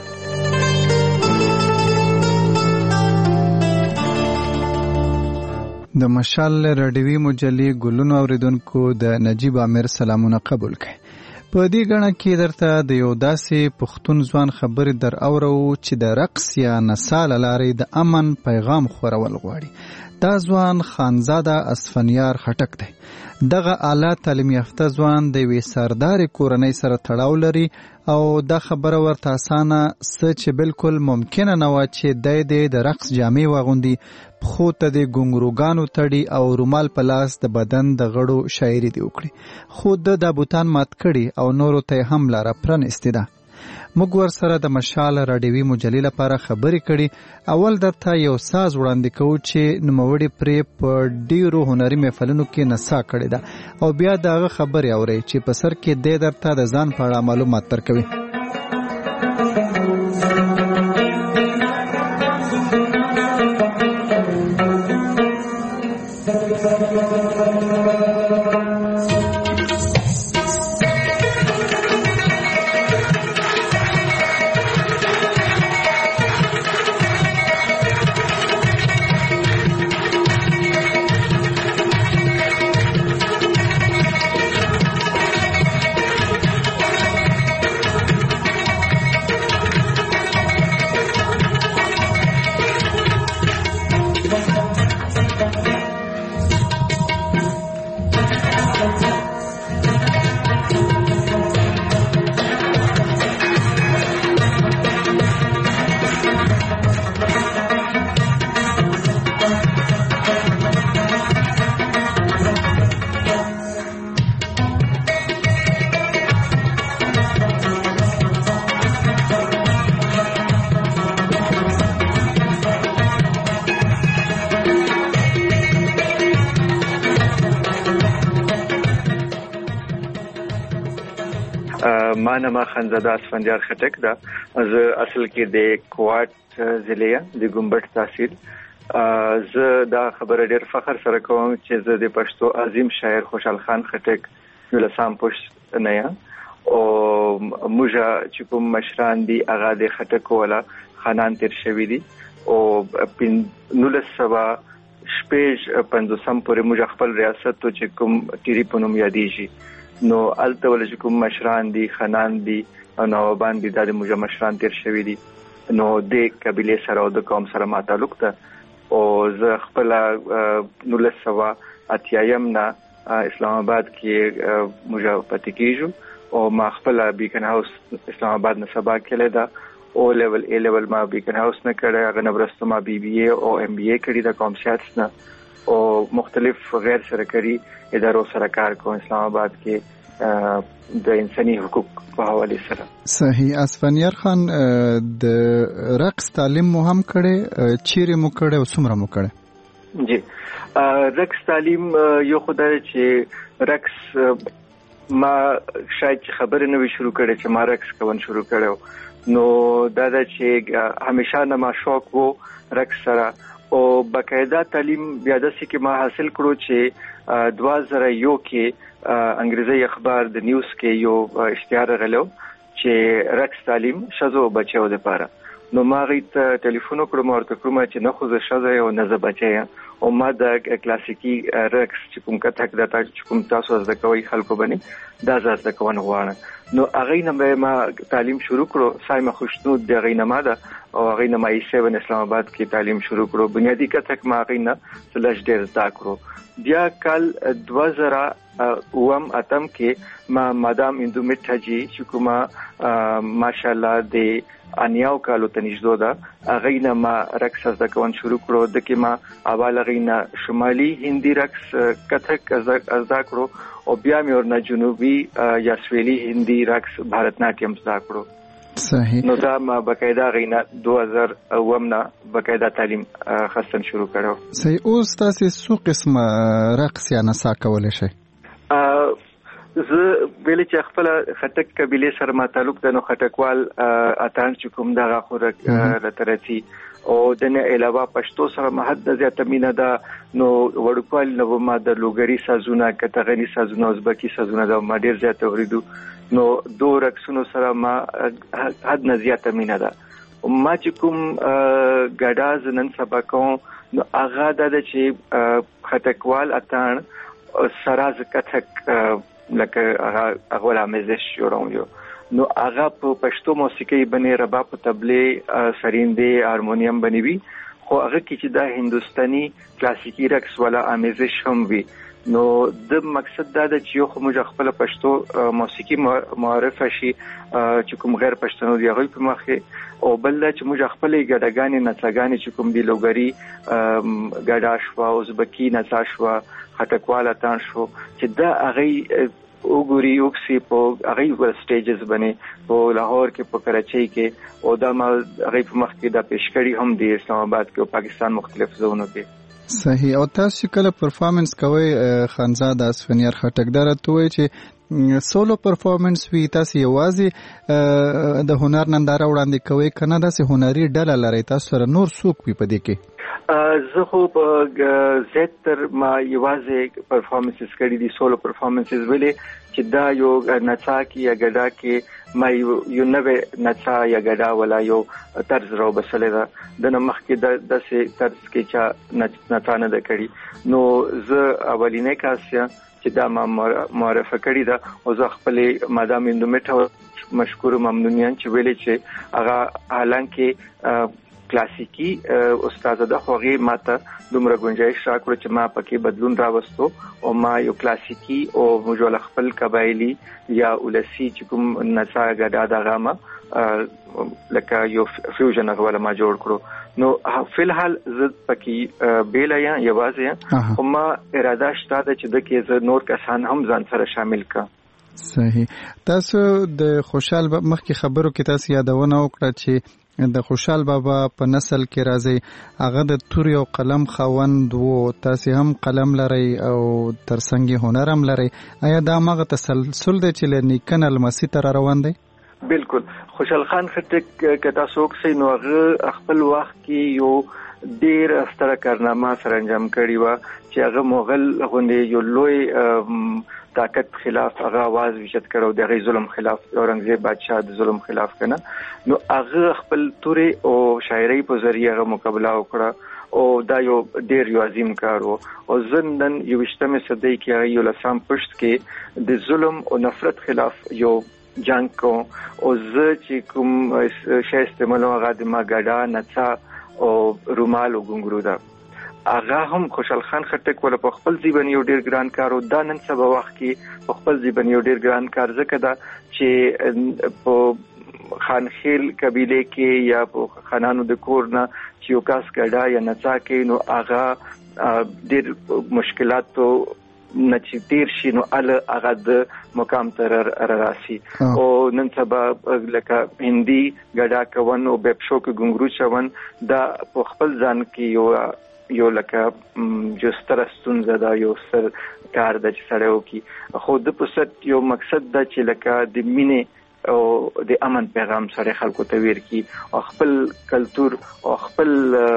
د مشال ریډیوي مجلې ګلونو اوریدونکو د نجیب امیر سلامونه قبول کړئ. په دې غاڼه کې درته د یو داسې پښتون ځوان خبرې در اورو چې د رقص یا نڅا له لارې د امن پیغام خورول غواړي. دا ځوان خانزاده اسفنیار خټک دی. دغه اعلی تعلیم یافته ځوان د یوې سردارې کورنۍ سره تړاو لري او دا خبره ورته اسانه څه چې بالکل ممکنه نه وه چې دی د رقص جامې واغوندي، پښو ته د ګونګروګانو تړي او رومال په لاس د بدن د غړو شاعري دی وکړي. خو د بوتان مات کړي او نورو ته هم لاره پرانستې ده. موږ ورسره د مشال راډیوي مجلې لپاره خبرې کړي. اول درته یو ساز وړاندې کوو چې نوموړي پرې په ډیرو هنري محفلونو کې نڅا کړې ده او بیا د هغه خبرې اورئ چې په سر کې دی درته د ځان په اړه معلومات درکوي. ما نامه خانزاده اسفندیار خټک ده. زه اصل کې د کوټ ضلع د ګمبټ تحصیل. زه دا خبره ډېر فخر سره کوم چې زه د پښتو عظیم شاعر خوشحال خان خټک لسام پښت نه یم او موږ چې کوم مشران دي هغه د خټک ولا خانان تیر شوی دي او 1950 پورې موږ خپل ریاست ته چې کوم تیری پونم یادېږي نو الته ول چې کوم مشران دي خانان دي او نوابان دي د موږ مشران تیر شوی دي نو د قبيله سره او د قوم سره ما تعلق ته او زه خپل 1980 نه اسلام آباد کې موږ پاتې کیږو او ما خپل بیکن هاوس اسلام آباد نه سبا کړی دا او لیول ای لیول ما بیکن هاوس نه کړی هغه نبرسته ما بی بی ای او ام بی ای کړی د کوم سیاست نه او مختلف غیر سرکاري ادارو سره کار کوم اسلام آباد کې د انساني حقوق په حواله سره. صحیح. اسفندیار خان د رقص تعلیم مو هم کړی چیرې مو کړی او څومره مو کړی؟ جی رقص تعلیم یو خدای چې رقص ما شاید خبره نه وی شروع کړې چې ما رقص کوون شروع کړو نو دا چې همیشه نه ما شوق وو رقص سره او باقاعده تعلیم بیا د سې کې ما حاصل کړو چې 2001 کې انګریزي اخبار د نیوز کې یو اشتهار غلو چې رقص تعلیم شزو بچو لپاره نو ما غیت ټلیفون وکړم ورته کوم چې نه خو زه شزه او نه زه بچی او ما د کلاسیکی رقص چې کوم کتک د تاسو کوم تاسو زده کوي خلکو باندې دا زده کوون غواړم نو هغه نه ما تعلیم شروع کړو سايمه خوشنود د غینه ما ده او هغه نه ما 7 اسلام آباد کې تعلیم شروع کړو بنیادی کتک ما هغه نه سلش ډیر زده کړو بیا کال 2008 کې ما مادام اندو میټاجی چې کومه ماشاءالله د انیاو کالو تنجدو دا غینا ما رقص زده کوون شروع کړو د کې ما اول غینا شمالي هندي رقص کتک زده کړو او بیا مې ورنه جنوبي یا سویلي هندي رقص بھارتناټیم زده کړو. صحیح. نو دا ما بقاعده غینا 2009 نه بقاعده تعلیم خاصن شروع کړو. صحیح. اوس تاسو څو قسمه رقص یا نڅا کولای شئ؟ زه ویل چې خپل خټک قبيله سره ما تعلق د نو خټکوال اتان چې کوم دغه خورک لترتي او د نه علاوه پښتو سره محد زیاته مینه ده نو وړکوال نو ما د لوګری سازونه کتغنی سازونه ازبکی سازونه د ما ډیر زیاته اوریدو نو دوه رقصونو سره ما حد نه زیاته مینه ده ما چې کوم ګډاز نن سبا کوم نو هغه د چې خټکوال اتان سراز کتک لکه هغه ولا مزش جوړوم نو هغه په پښتو موسیقي باندې رباب تبلې سرینده هارمونیم باندې وي خو هغه کې چې دا هندستاني کلاسیکی رقص ولا امیزش هم وي نو د مقصد دا د چې خو موږ خپل پښتو موسیقي معرفه شي چې کوم غیر پښتنو دی هغه په مخه او بل چې موږ خپل ګډاګانی نڅاګانی چې کوم دی لوګری ګډاش وا ازبکی نڅا شو خټکواله تان شو چې دا هغه وګوري اوکسي په هغه ور سټیجز باندې په لاهور کې په کراچۍ کې او دا ما هغه په مخ کې دا پیشکړی هم دی اسلام آباد کې او پاکستان مختلف ځایونو کې. صحیح. او تاسو کله پرفارمنس کوي خانزاده اسفندیار خټک درته وایي چې سولو پرفارمنس وی تاسو یوازې د هنر ننداره وړاندې کوي کنه داسې هنري ډله لري تاسو سره نور څوک وي په دې کې؟ زه خو زیاتر ما یوازې پرفارمنسز کړي دي سولو پرفارمنسز ویلې چې دا یو نڅا کې یا ګډا کې ما یو نوې نڅا یا ګډا ولا یو طرز راو بسلې ده د نمخ کې د داسې طرز کې چې نڅا نه ده کړي نو زه اولینې کاسیا چې دا ما معرفه کړی ده او زه خپل مادام اندو میټه مشکور ممنونیان چې ویلې چې هغه حالانکه کلاسیکی استاد ده خوږی ماته دومره گنجائش راکړو چې ما پکې بدلون راوستو او ما یو کلاسیکی او مجول خپل قبایلی یا ولسی چې کوم نڅا غډا دغه ما لکه یو فیوژن غواړم ما جوړ کړو نو فل حال زه پکې بیل یا یوازې او ما اراده شته چې د کې ز نور کسان هم ځان سره شامل کا. صحیح. تاسو د خوشحال مخکې خبرو کې تاسو یادونه وکړه چې د خوشحال بابا په نسل کې راځي، هغه د توري او قلم خاوند وو، تاسو هم قلم لرئ او ترڅنګ هنر هم لرئ. آیا دا مغه تسلسل دی چې له نیکه نه لمسي ته روان دی؟ بالکل. خوشحال خان خټک کدا څوک سي نو هغه خپل وخت کې یو ډیر ستره کارنامه سره انجام کړی و چې هغه مغل غونډې یو لوی طاقت خلاف هغه आवाज وشت کړو، د ظلم خلاف، اورنګزیب بادشاہ د ظلم خلاف کنه. نو هغه خپل توري او شاعري په ذریعہ هغه مقابله وکړه او دا یو ډیر یو عظیم کار وو. او زندن یو وشتمه صدۍ کې یو لسام پښت کې د ظلم او نفرت خلاف یو جنگ کو او زه چې کوم شی استعمالو هغه د ما ګډا نڅا او رومال او ګنګرو ده. هغه هم خوشحال خان خټک ول په خپل ځبن یو ډیر ګران کار او دا نن سبا وخت کې په خپل ځبن یو ډیر ګران کار ځکه دا چې په خانخیل قبیله کې یا په خانانو د کور نه چې یو کاس ګډا یا نڅا کې نو هغه ډیر مشکلاتو نچې تیر شي نو هغه د مقام تر راسي. او نن سبا لکه هندي ګډا کوون او بپشو کې ګنګرو چون دا په خپل ځان کې یو لکه جو سترستون زدا یو سر کار د چړیو کې خو د پوسټ یو مقصد دا چې لکه د مینې او د امن پیغام سره خلکو ته ورکی او خپل کلچر او خپل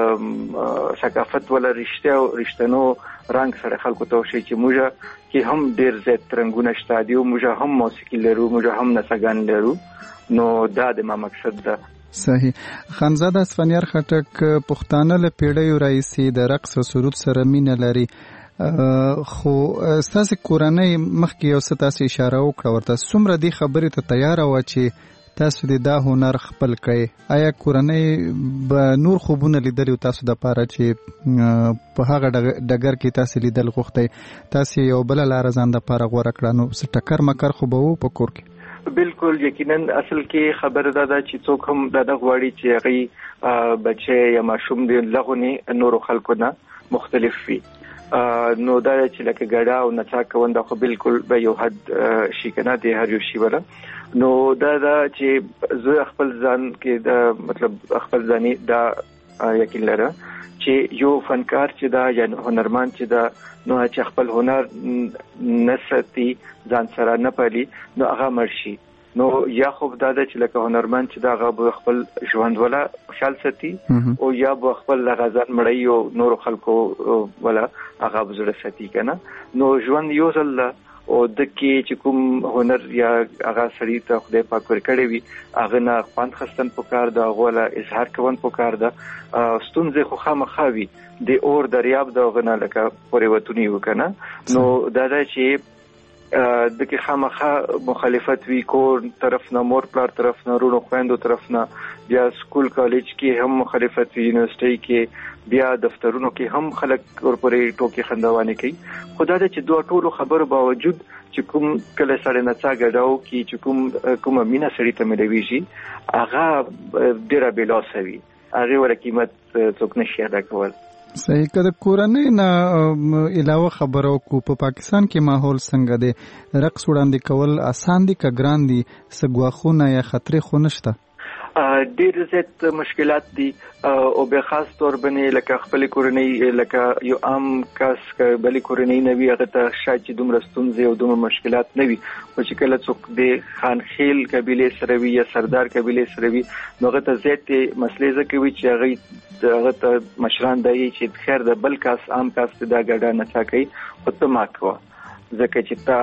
ثقافت ولا رښتینو رنګ سره خلکو ته شي چې موږ کې هم ډیر زیات رنگونه شته دي او موږ هم موسیقي لرو، موږ هم نڅاګان لرو. نو دا د ما مقصد ده. صحیح. خانزاده اسفندیار خټک پښتانه له پیړیو راځي د رقص او سرود سره مینه لري، خو ستاسو کورنۍ مخکې یو څه تاسو اشاره وکړه ورته څومره دی خبرې ته تیار و چې تاسو د دا هنر خپل کړئ؟ آیا کورنۍ به نور خوبونه لیدل تاسو د پاره چې په هغه ډګر کې تاسو لیدل غوښتئ تاسو یو بل لار ځان د پاره غوړه کړه نو څه ټکر مکر خو به وو په کور کې؟ بالکل یقینا. اصل کې خبره ده چې څوک هم د غواړي چې هغه بچي یا ماشوم دی لغونی نور خلکو نه مختلف وي. نو دا چې لکه ګډا او نڅا کوند خو بالکل به یو حد شي کنه دی هر یو شی ولا. نو دا چې زه خپل ځان کې دا مطلب خپل ځاني دا یقین لرم چې یو فنکار چې دا یا هنرمند چې دا نو چې خپل هنر نستی ځان سره نه پالي نو هغه مرشي. نو یا خو دا چې لکه هنرمند چې دا هغه خپل ژوند ولا خوشحال ساتي او یا به خپل غزل مړی او نور خلکو ولا هغه بزړه ساتي کنه. نو ژوند یو ځل او د کې چې کوم هنر یا هغه سړی ته خدای پاک ورکړي وي هغه نه خوند خستن پکار دا غوله اظهار کوون پکار دا ستونزه خو خامخاوي د اور دریاب دا غنه لکه پورې وتونی وکنه. نو دا چې د کې خامخا مخالفت وی کور طرف نه مور پلار طرف نه ورونو خويندو طرف نه بیا سکول کالج کې هم مخالفت وی یونیورسيټي کې بیا دفترونو کې هم خلک ورپورې ټوکی خندوانه کوي. خدای دې چې دوه ټولو خبرو باوجود چې کوم کله سره نڅا ګډاو کې چې کوم مینا سړی ته ملويږي هغه ډیره بلاسوي هغه ور قیمت څوک نشي ادا کول. صحیح. کده کورنۍ نه علاوه خبرو کو په پاکستان کې ماحول څنګه دی؟ رقص وړاندې کول آسان دي که ګران دي؟ سګواخونه یا خطرې خو نشته؟ ډیر زیات مشکلات دي او به خاص طور باندې لکه خپل کورنۍ لکه یو عام کس بلې کورنۍ نوي هغه ته شاید چې دومره ستونزې او دومره مشکلات نه وي او چې کله څوک د خانخیل قبیله سره وي یا سردار قبیله سره وي نو هغه ته زیات مسلې ځکه وي چې هغه ته مشران دی چې خیر د بل کس عام کس دا ګډا نه کوي او ته ما کوه ځکه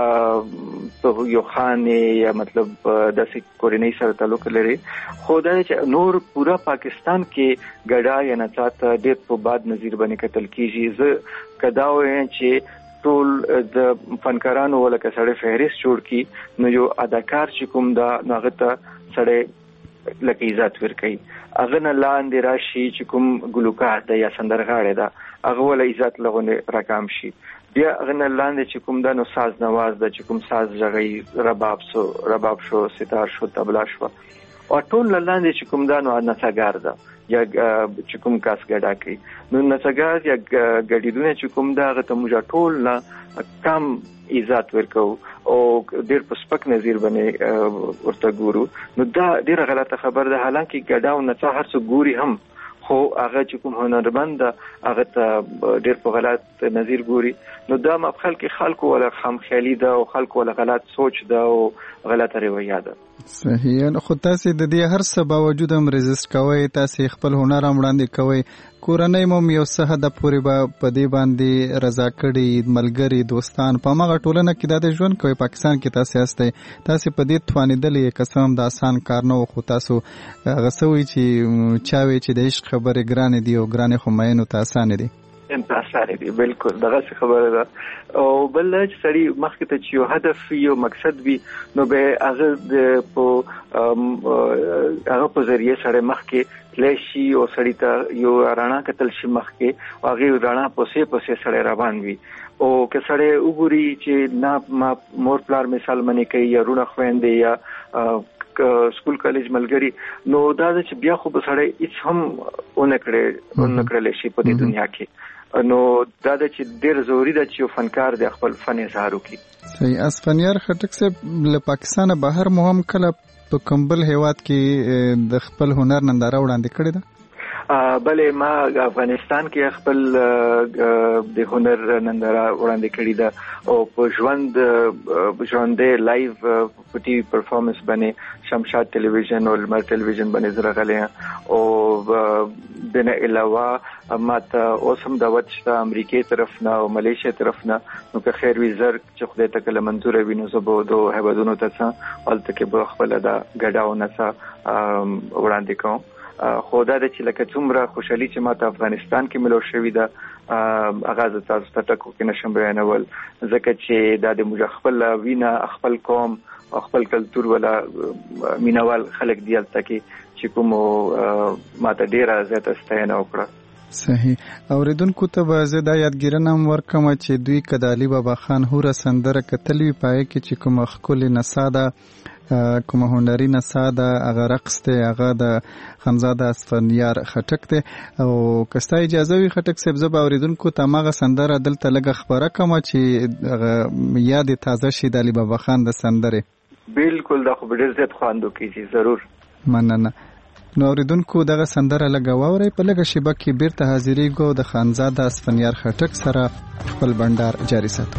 چې ته یو خان یا مطلب داسې کورنۍ سره تعلق لري. خو دا چې نور پورا پاکستان کې ګډا یا نڅا ته ډېر په باد نظیر باندې کتل کیږي. زه کدا وایم چې ټول د فنکارانو ولکه سړی فهرست جوړ کی نو یو اداکار چې کوم دا ناغه ته سړی لکه عزت ورکړي هغه نه لاندې راشي چې کوم ګلوکار دی یا سندرغاړی دا هغه ول عزت لغونه راکام شي. بیا غنه لاندې چې کوم د نو ساز نواز د چې کوم ساز ژغی رباب شو ستار شو تبلا شو او ټول لاندې چې کوم د نو نڅاګار ده یا چې کوم کاس ګډا کوي نو نڅګاز یا ګډیدونه چې کوم دا غته موږ ټول نه کم عزت ورکو او ډېر په سپک نظر باندې ورته ګورو نو دا ډېر غلطه خبر ده حالانکه ګډا او نڅا هر څو ګوري هم خو هغه چې کوم هنرمند هغه ته ډېر په غلط نظر ګوري نو دا مخالف خلکو ولا خام خیالي ده او خلکو ولا غلط سوچ ده او غلطه رویه ده صحیح خو تاسو د دې هر څه باوجود هم ريزست کوئ تاسو خپل هنر هم وړاندې کوئ کورنۍ مو یو څه حد پورې په دې باندې رضا کړي ملګری دوستان په ماغه ټولنه کې د ژوند کوي پاکستان کې تاسو هسته تاسو په دې توانیدلې قسم د آسان کار نه خو تاسو غسوي چې چاوي چې د عشق خبره ګران دي او ګران خو مینو ته آسان دي انتظار دي بالکل دغه خبره ده او بل چې سړی مخکې ته چې یو هدف یو مقصد وي نو به هغه په ذریعہ سره مخکې لشي او سړی ته یو رانا کتل شي مخکې هغه رانا پوسه سره روان وي او که سړی وګوري چې نه مور پلار مثال منی کوي یا رونه خويندې یا سکول کالج ملګری نو دا چې بیا خو به سړی هیڅ هم اونکړل شي په دې دنیا کې نو دا چې ډېر ضروری ده چې فنکار د خپل فن اظهار وکړي صحیح اسفنیار خټک صاحب له پاکستان بهر مو هم کله په کمبل هیواد کې د خپل هنر ننداره وړاندې کړې ده بلې ما افغانستان کې خپل د هنر ننداره وړاندې کړې ده او په ژوندې لایو په ټي وي پرفارمنس باندې شمشاد ټلویزیون او لمر ټلویزیون باندې زرغلې او دنه علاوه ماته اوسم دعوت شته امریکای طرف نه او ملیشیا طرف نه نو که خیر وي زر چې خدای ته کله منظور وي نو زه به دوه هیوادونو ته ځم هلته کې به خپل دا ګډاو نڅا وړاندې کوم خو دا چې لکه څومره خوشحالي چې ماته افغانستان کې ملو شوې ده اغاز تاسو ته ټکو کې نشم بیانول ځکه چې دا د موږ خپل وینا خپل قوم خپل کلچر ولا مینوال خلک دی البته چې کوم ماته ډیره زیاته ستاینه وکړه صحیح اوریدونکو ته به زه دا یادګیرنه ورکوم چې دوی کدالی بابا خان هوره سندره کتلوي پای کې چې کوم خپل نساده کوم هنري نساده هغه رقص ته هغه د خمزاده اسفنیار خټک ته او کستا اجازه وي خټک صاحب زب اوریدونکو ته ماغه سندره دلته لګه خبره کوم چې یاد تازه شي د علي بابا خان د سندره بالکل دا خو ډیر زیات خواندو کیږي ضرور مننه نو اوریدونکو دغه سندره لګاوري په لګه شیبه کې بیرته حاضرېږو د خانزاده اسفنیار خټک سره خپل بندر جاری ساتو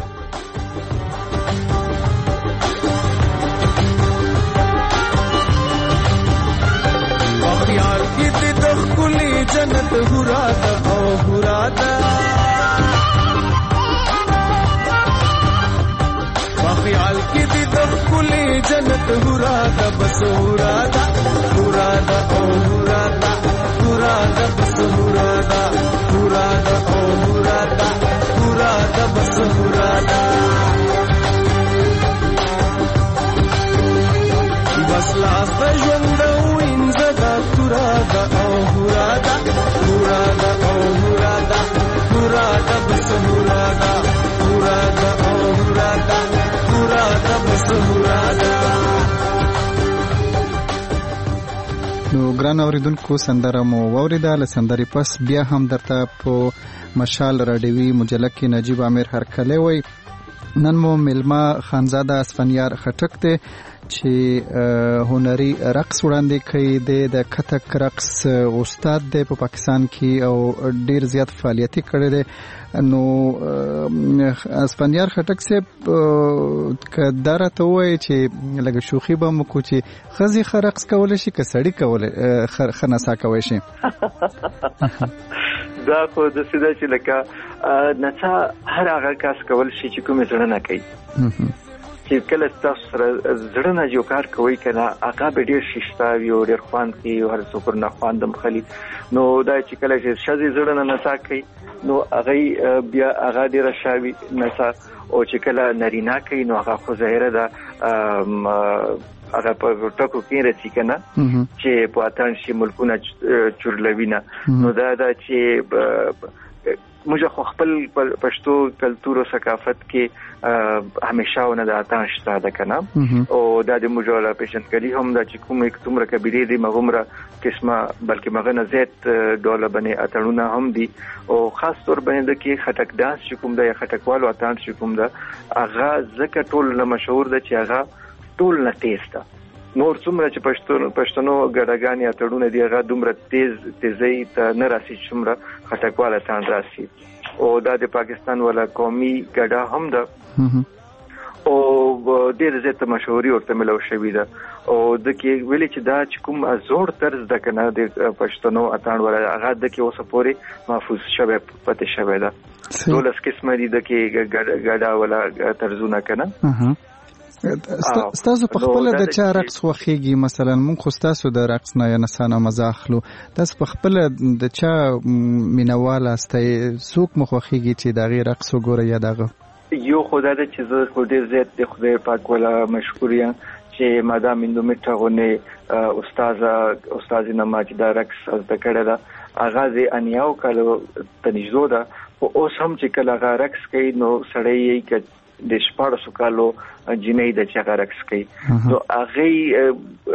جنت هرادا او هرادا خیال کی دی دخلی جنت هرادا بس هرادا هرادا او هرادا هرادا بس هرادا هرادا او هرادا هرادا بس هرادا بس لاس ژوند وینځه هرادا او هرادا هرادا او هرادا هرادا بس هرادا هرادا او هرادا هرادا بس هرادا نو ګران اوریدونکو سندره مو ووریده له سندرې پس بیا هم درته په مشال راډیوي مجله کې نجیب عامر هرکلی وای نن مو ملما خانزاده اسفنیار خټک ته چې هنري رقص وړاندې کوي د کتک رقص استاد دی په پاکستان کې او ډیر زیات فعالیت کړی دی نو اسفنیار خټک صاحب کدارته وای چې لکه شوخي به مو کو چې خزي رقص کول شي که سړی کول خناسا کوي شي دا خو د سیده چې لکه نڅا هر هغه کس کول شي چې کوم ځړه نه کوي چې کله تاسو سره زړه نه جو کار کوي کنه هغه به ډیر شیشتاوي او ډیر خوان کوي او هر څوک نه خواندم خلی نو دا چې کله چې شذ زړه نه نڅا کوي نو هغه بیا هغه ډیر شاوي نڅا او چې کله نرینا کوي نو هغه خو ظاهره ده هغه په ټکو کې رسې کنه چې په اتان شي ملکونه چورلوینه نو دا چې موږ خو خپل پښتو کلتور او ثقافت کې همیشه ونه د اتان شته ده کنه او د موږ له پیشنګری هم د چې کومه تمره کبیره دي مغمره قسمه بلکې مغنه زیات ډول باندې اتړونه هم دي او خاص طور باندې کې خټک دانس چې کوم د خټکوالو اتان چې کوم د هغه زکه ټول له مشهور ده چې هغه ټول نه تیز ده نور څومره چې پښتنو ګډاګانی اتړونه دی هغه دومره تیزی ته نه راسي څومره خټکواله اتان راسي او د پاکستان ولا قومي ګډا هم ده او ډېر زیات مشهوري ورته ملو شوې ده او د کې ویلې چې دا چې کوم زوړ طرز د کنه د پښتنو اتان ولا هغه د کې اوسه پوري محفوظ شوه پته شوه ده دولس قسمه دي د کې ګډا ولا طرزونه کنه ستاسو په خپل د چا رقص خوخيږي مثلا مونږ خو ستاسو د رقص نه یا نسانه مزاخلو تاسو په خپل د چا مینواله استای سوق مخوخيږي چې د غیر رقص وګوره یا دغه یو خدای د چې زه خو ډیر زیات د خدای پاک ولا مشکور یم چې مادام اندو میټغونه استاد نماز د رقص از د کړه دا اغاز انیاو کلو تنجزو دا او اوس هم چې کله غا رقص کوي نو سړی یې ک د شپږ کالو جنې د چا رقص کوي نو هغه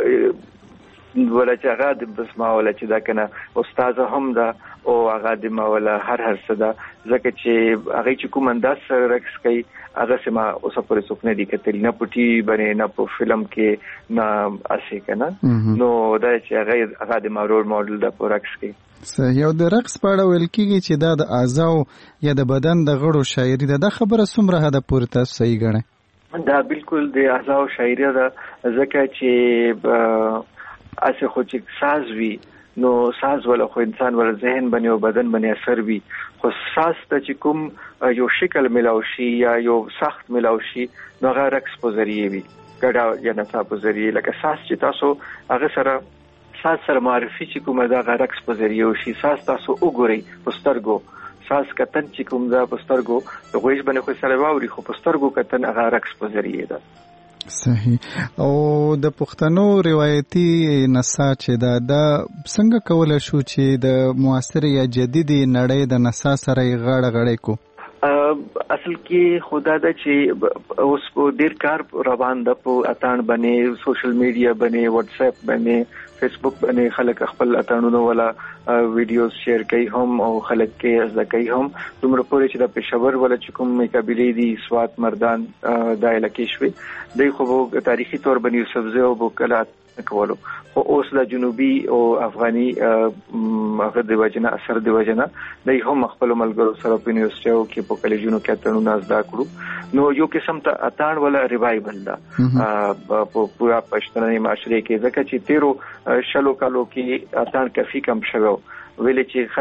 ولا چې هغه د بسما ولا چې دا کنه استاد هم دا او هغه د ما ولا هر څه دا ځکه چې هغه چې کوم انداز سره رقص کوي هغه سما اوس پرې څوک نه دي کتل نه پټي باندې نه په فلم کې نه اسې کنه نو دا چې هغه د مارول ماډل د رقص کوي صحیح او د رقص په اړه ویل کېږي چې دا د اعضاء یا د بدن د غړو شاعري ده د خبره څومره هدا پورې تاسو صحیح ګڼئ دا بالکل د اعضاء شاعري ده ځکه چې اسه خو چې ساز وي نو ساز ولا خو انسان ولا ذهن باندې او بدن باندې اثر وي خو ساز ته چې کوم یو شکل ملاوي شي یا یو سخت ملاوي شي نو هغه رقص په ذریعہ وي ګډا یا نڅا په ذریعہ لکه ساز چې تاسو هغه سره ساز سره معرفي چې کومه دا رقص په ذریعہ شي ساز تاسو وګورئ پسترګو ساز کتن چې کوم دا پسترګو د غوښ باندې خو سره واوري خو پسترګو کتن هغه رقص په ذریعہ ده صحیح او د پښتنو روایتي نڅا چې دا څنګه کولای شو چې د معاصر یا جديدي نړۍ د نڅا سره غاړه غړې کو اصل کې خدا دا چې اوس په ډیر کار روان ده په اتان باندې سوشل میډیا باندې واتس اپ باندې فیسبوک باندې خلک خپل اتانونو ولا ویډیوز شیر کوي هم او خلک کې ځکه کوي هم دومره پورې چې د پېښور ولا چې کوم قبيله دي سوات مردان د علاقې شوي د خو تاریخي تور باندې یوسفزه او بوکلات کولو خو اوس د جنوبي او افغاني هغه د وجنه اثر د وجنه د هم خپل ملګرو سره په یونیورسيټو کې په کالجونو کې اتانونه زده کړو نو یو قسم ته اتان ولا ریوایول ده په پورا پښتني معاشره کې ځکه چې 13 شلو کالو کې اتان کافي کم شوه ویل چې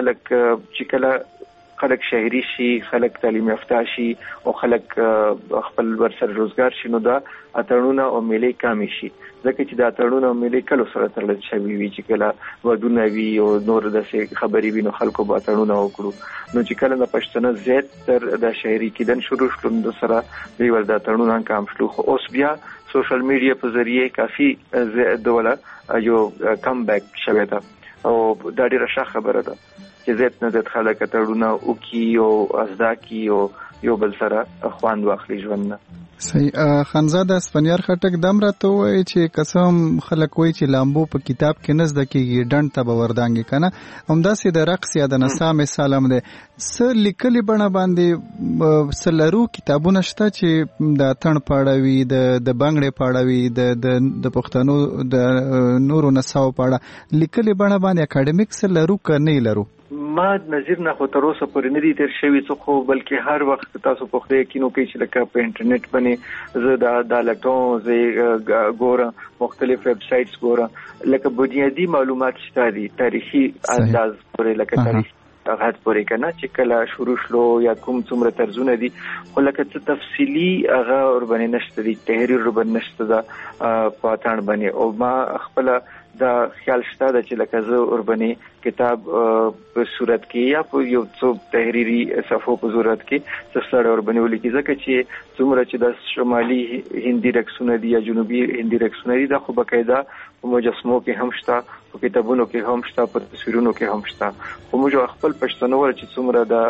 خلک شهري شي خلک تعلیم یافته شي او خلک خپل ورسره روزګار شي نو دا اتړونه او ملي کمی شي ځکه چې دا اتړونه او ملي کله سره ترل شوی وي چې کله ودونه وي او نور د خبري وي نو خلکو به اتړونه وکړو نو چې کله د پښتنه زیات تر د شهري کېدن شروع شول نو سره دی ول د اتړونه کم شلو خو اوس بیا سوشل میډیا په ذریعہ کافي دوله یو کم بیک شوه دا او دا ډیره ښه خبره ده چې زیات نه زیات خلک اتړونه او کی او ازدا کی او یو بل سره خوان واخلي ژوند نه صحیح خانزاده اسپنیار خټک دم راته وای چې قسم خلک وای چې لامبو په کتاب کې نزد کېږي ډنډ ته وردانګي کنه همداسې د رقص یا د نڅا مثال هم ده س لیکلي بڼه باندې سلرو کتابونه شته چې د اتن پاړوي د بنگړې پاړوي د پښتنو د نورو نڅاو پاړه لیکلي بڼه باندې اکیډمیک سلرو کنه لرو ما نظر نه خو تر اوسه پورې نه دي تر شوی څه خو بلکې هر وخت تاسو په خپل کینو کې چې لکه په انټرنیټ باندې زه د لټون زه ګورم مختلف ویب سایټس ګورم لکه بنیادی معلومات شته دي تاریخي انداز پورې لکه تاریخ هغه پورې کنه چې کله شروع شلو یا کوم څومره طرزونه دي خو لکه څه تفصیلی هغه ور باندې نشته دي تحریر ور باندې نشته دا پاتان باندې او ما خپل دا خیال شته چې لکه زه اوربني کتاب په صورت کې یا په یو څو تحریری صفحو په صورت کې څه اوربني ولیکي ځکه چې څومره چې د شمالي هندي رقصونه دي یا جنوبي هندي رقصونه دي دا خو بقاعده مجسمو کې هم شته، په کتابونو کې هم شته، په تصویرونو کې هم شته. خو موږ خپل پښتنو ول چې څومره د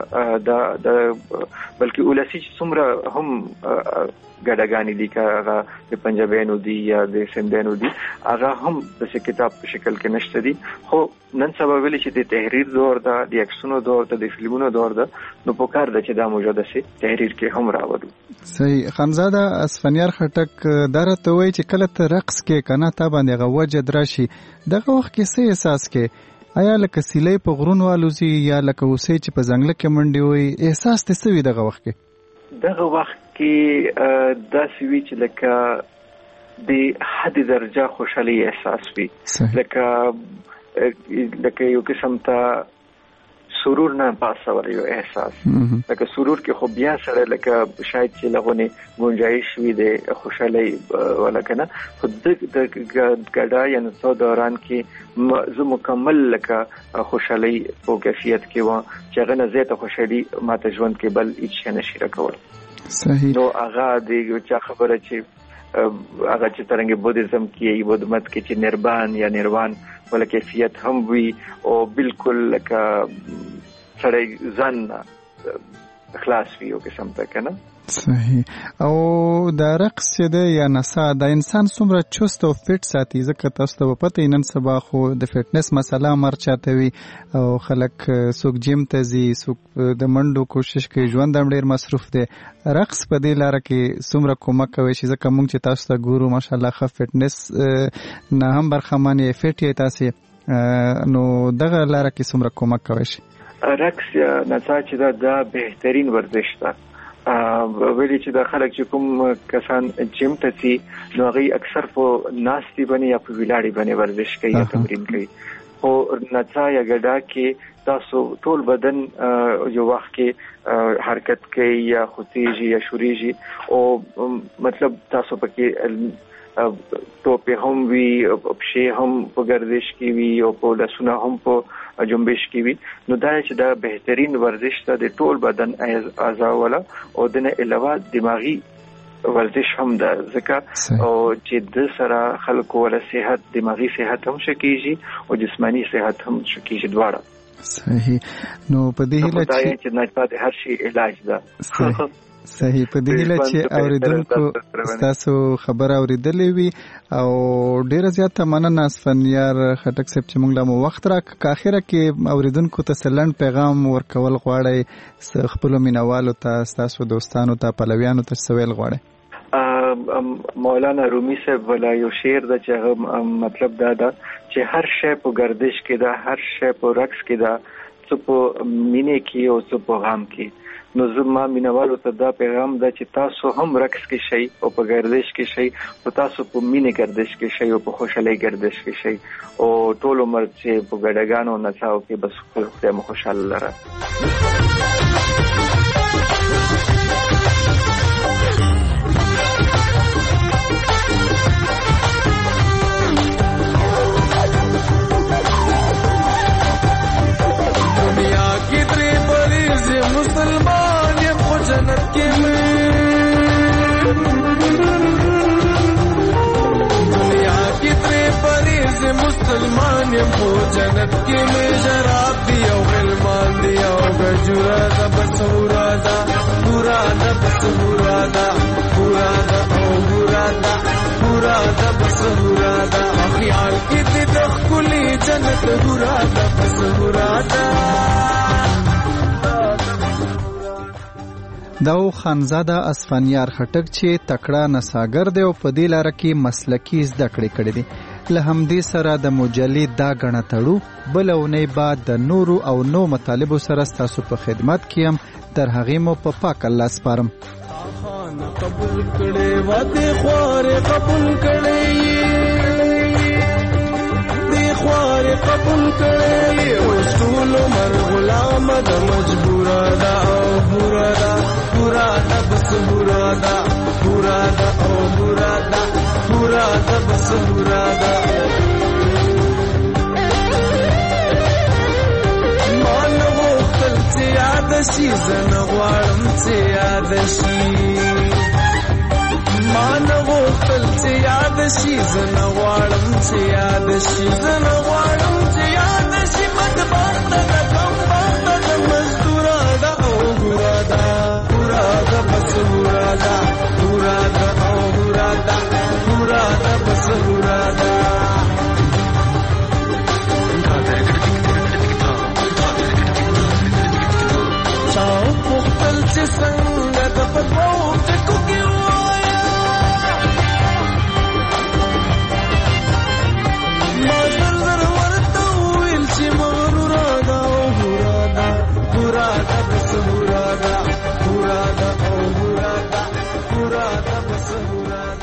بلکې ولسی چې څومره هم ګډاګانی دي، هغه د پنجابیانو دي یا د سندانو دي، هغه هم د کتاب په شکل کې نشته دي. خو نن سبا ویل چې د تحریر دور ده، د اکسونو دور ده، د فلمونو دور ده، نو په کار ده چې دا موجوده سي تحریر کې هم راوړو. صحیح. خانزاده اسفندیار خټک درته وایي چې کله ته رقص کې کنه تا باندې غوجه دراشي، دغه وخت کې څه احساس کې؟ آیا لکه سیلې په غرونو والوزي یا لکه اوسې چې په ځنګل کې منډي وي؟ احساس ته څه وي دغه وخت کې؟ دغه وخت کې داسې وي چې لکه د حد درجه خوشحالي احساس وي، لکه یو قسم ته سرور نه پاسه ور یو احساس، لکه سرور کې خو بیا سره لکه شاید چې لغونه گنجائش وي د خوشحالي ولکنه. خو د ګډا یا نو دوران کې زه مکمل لکه خوشحالي په کیفیت کې و چې هغه نه زیاته خوشحالي ماته ژوند کې بل هیڅ نشي راکول. صحیح. نو هغه د چا خبره چې هغه چې ترنګ بودیزم کې بودمت کې چې نربان یا نروان ولا کیفیت هم وي او بالکل لکه سړی ځان خلاص وي او قسم ته کنه. صحیح. او دا رقص چې دی یا نڅا د انسان څومره چست او فټ ساتي؟ ځکه تاسو ته پته نن سبا خو د فټنس مسله مر چاته وي او خلک څوک جیم ته ځي، څوک د منډو کوشش کوي، ژوند هم ډیر مصروف دی. رقص په دې لاره کې څومره کومک کوي؟ چې ځکه موږ چې تاسو ته ګورو ماشاءالله ښه فټنس نه هم برخمن یې، فټ یې تاسو، نو دغه لاره کې څومره کومک کوي شي؟ رقص یا نڅا چې دا بهترین ورزش ده. ویلي چې د خلک چې کوم کسان جیم ته ځي نو هغه اکثر په ناستي باندې یا په ویلاړی باندې ورزش کوي یا تمرین کوي. او نڅا یا ګډا کې تاسو ټول بدن یو وخت کې حرکت کوي یا خوځيږي یا شوريږي، او مطلب تاسو پکې ټوپه هم وي، پښې هم په گردش کې وي او په لاسونه هم په جنبش کې وي. نو دا چې دا بهترین ورزش ته د ټول بدن اعضاء ولا او د نه علاوه دماغي ورزش هم ده، ځکه او چې د سره خلکو ولا صحت، دماغي صحت هم شکیږي او جسمانی صحت هم شکیږي دواړه. صحیح. نو په دې هیله چې نه پاتې هر شي علاج ده. صحیح. په دې هیله چې اوریدونکو تاسو خبر اوریدلې وي او ډیره زیاته مننه اسفندیار خټک صاحب چې موږ له وخت راک اخره کې اوریدونکو ته سلند پیغام ورکول غواړي، خپل مینوالو ته، تاسو دوستانو ته، پلویانو ته سوال غواړي؟ مولانا رومي صاحب ولا یو شعر د چې مطلب دا ده چې هر شی په گردش کې ده، هر شی په رقص کې ده، څه په مینه کې او څه په غم کې. نو زما مینوالو ته دا پیغام ده چې تاسو هم رقص کې شئ او په گردش کې شئ، او تاسو په مینه گردش کې شئ او په خوشحالي گردش کې شئ، او ټول عمر چې په ګډاګانو نڅاو کې بس خدای مو خوشاله لره. مسلمان یم خو جنت کې مې، دنیا کې ترې پریز مسلمان یم خو جنت کې مې، شراب دی او غلمان دی او گجورا دا بس هورا دا، هورا دا بس هورا دا، هورا دا او هورا دا، هورا دا بس هورا دا، خیال کې دې د ښکلي جنت هورا دا بس هورا دا. دا خانزاده اسفندیار خټک چې تکړه نڅاګر دی او په دې لاره کې مسلکي زده کړې کړې دي. له همدې سره د مجلې دا غڼه تړو، بل اونۍ بعد د نورو او نو مطالبو سره ستاسو په خدمت کې هم، تر هغې مو په پاک الله سپارم. قبول کړي واده خواره قبول کړي، دی خواره قبول کړي، رسول مر غلام د مجبورا دا او بورا دا، بورا دا بس بورا دا، بورا دا او بورا دا، بورا دا بس بورا دا. مان وختل چې یاد شي زنه غواړم چې یاد شي، مان نه غوښتل چې یاد شي زه نه غواړم چې یاد شي زه نه غواړم چې یاد شي بدبخته ده کمبخته ده مزدوره ده او هوره ده هوره ده بس هوره ده هوره ده او هوره ده هوره ده بس هوره ده چاو پوښتل چې څنګه ده په دوو ټکو کې ووایا ما زر زر ورته وویل چې مغروره ده او هوره ده هوره ده بس هوره ده هوره ده او هوره ده هوره ده بس هوره ده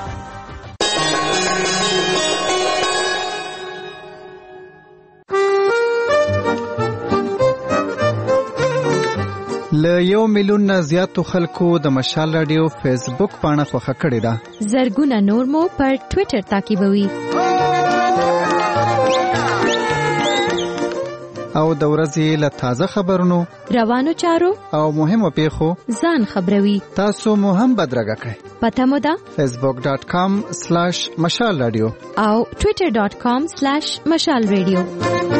له 1 میلیون نه زیاتو خلکو د مشال رادیو فیسبوک پاڼه خوښه کړې ده. زرګونه نور مو پر ټوئیټر تعقیبوي. او د ورځې له تازه خبرونو، روانو چارو او مهمو پیښو ځان خبروي. تاسو مو هم بدرګه کړئ. پته مو ده facebook.com/mashalradio او twitter.com/mashalradio.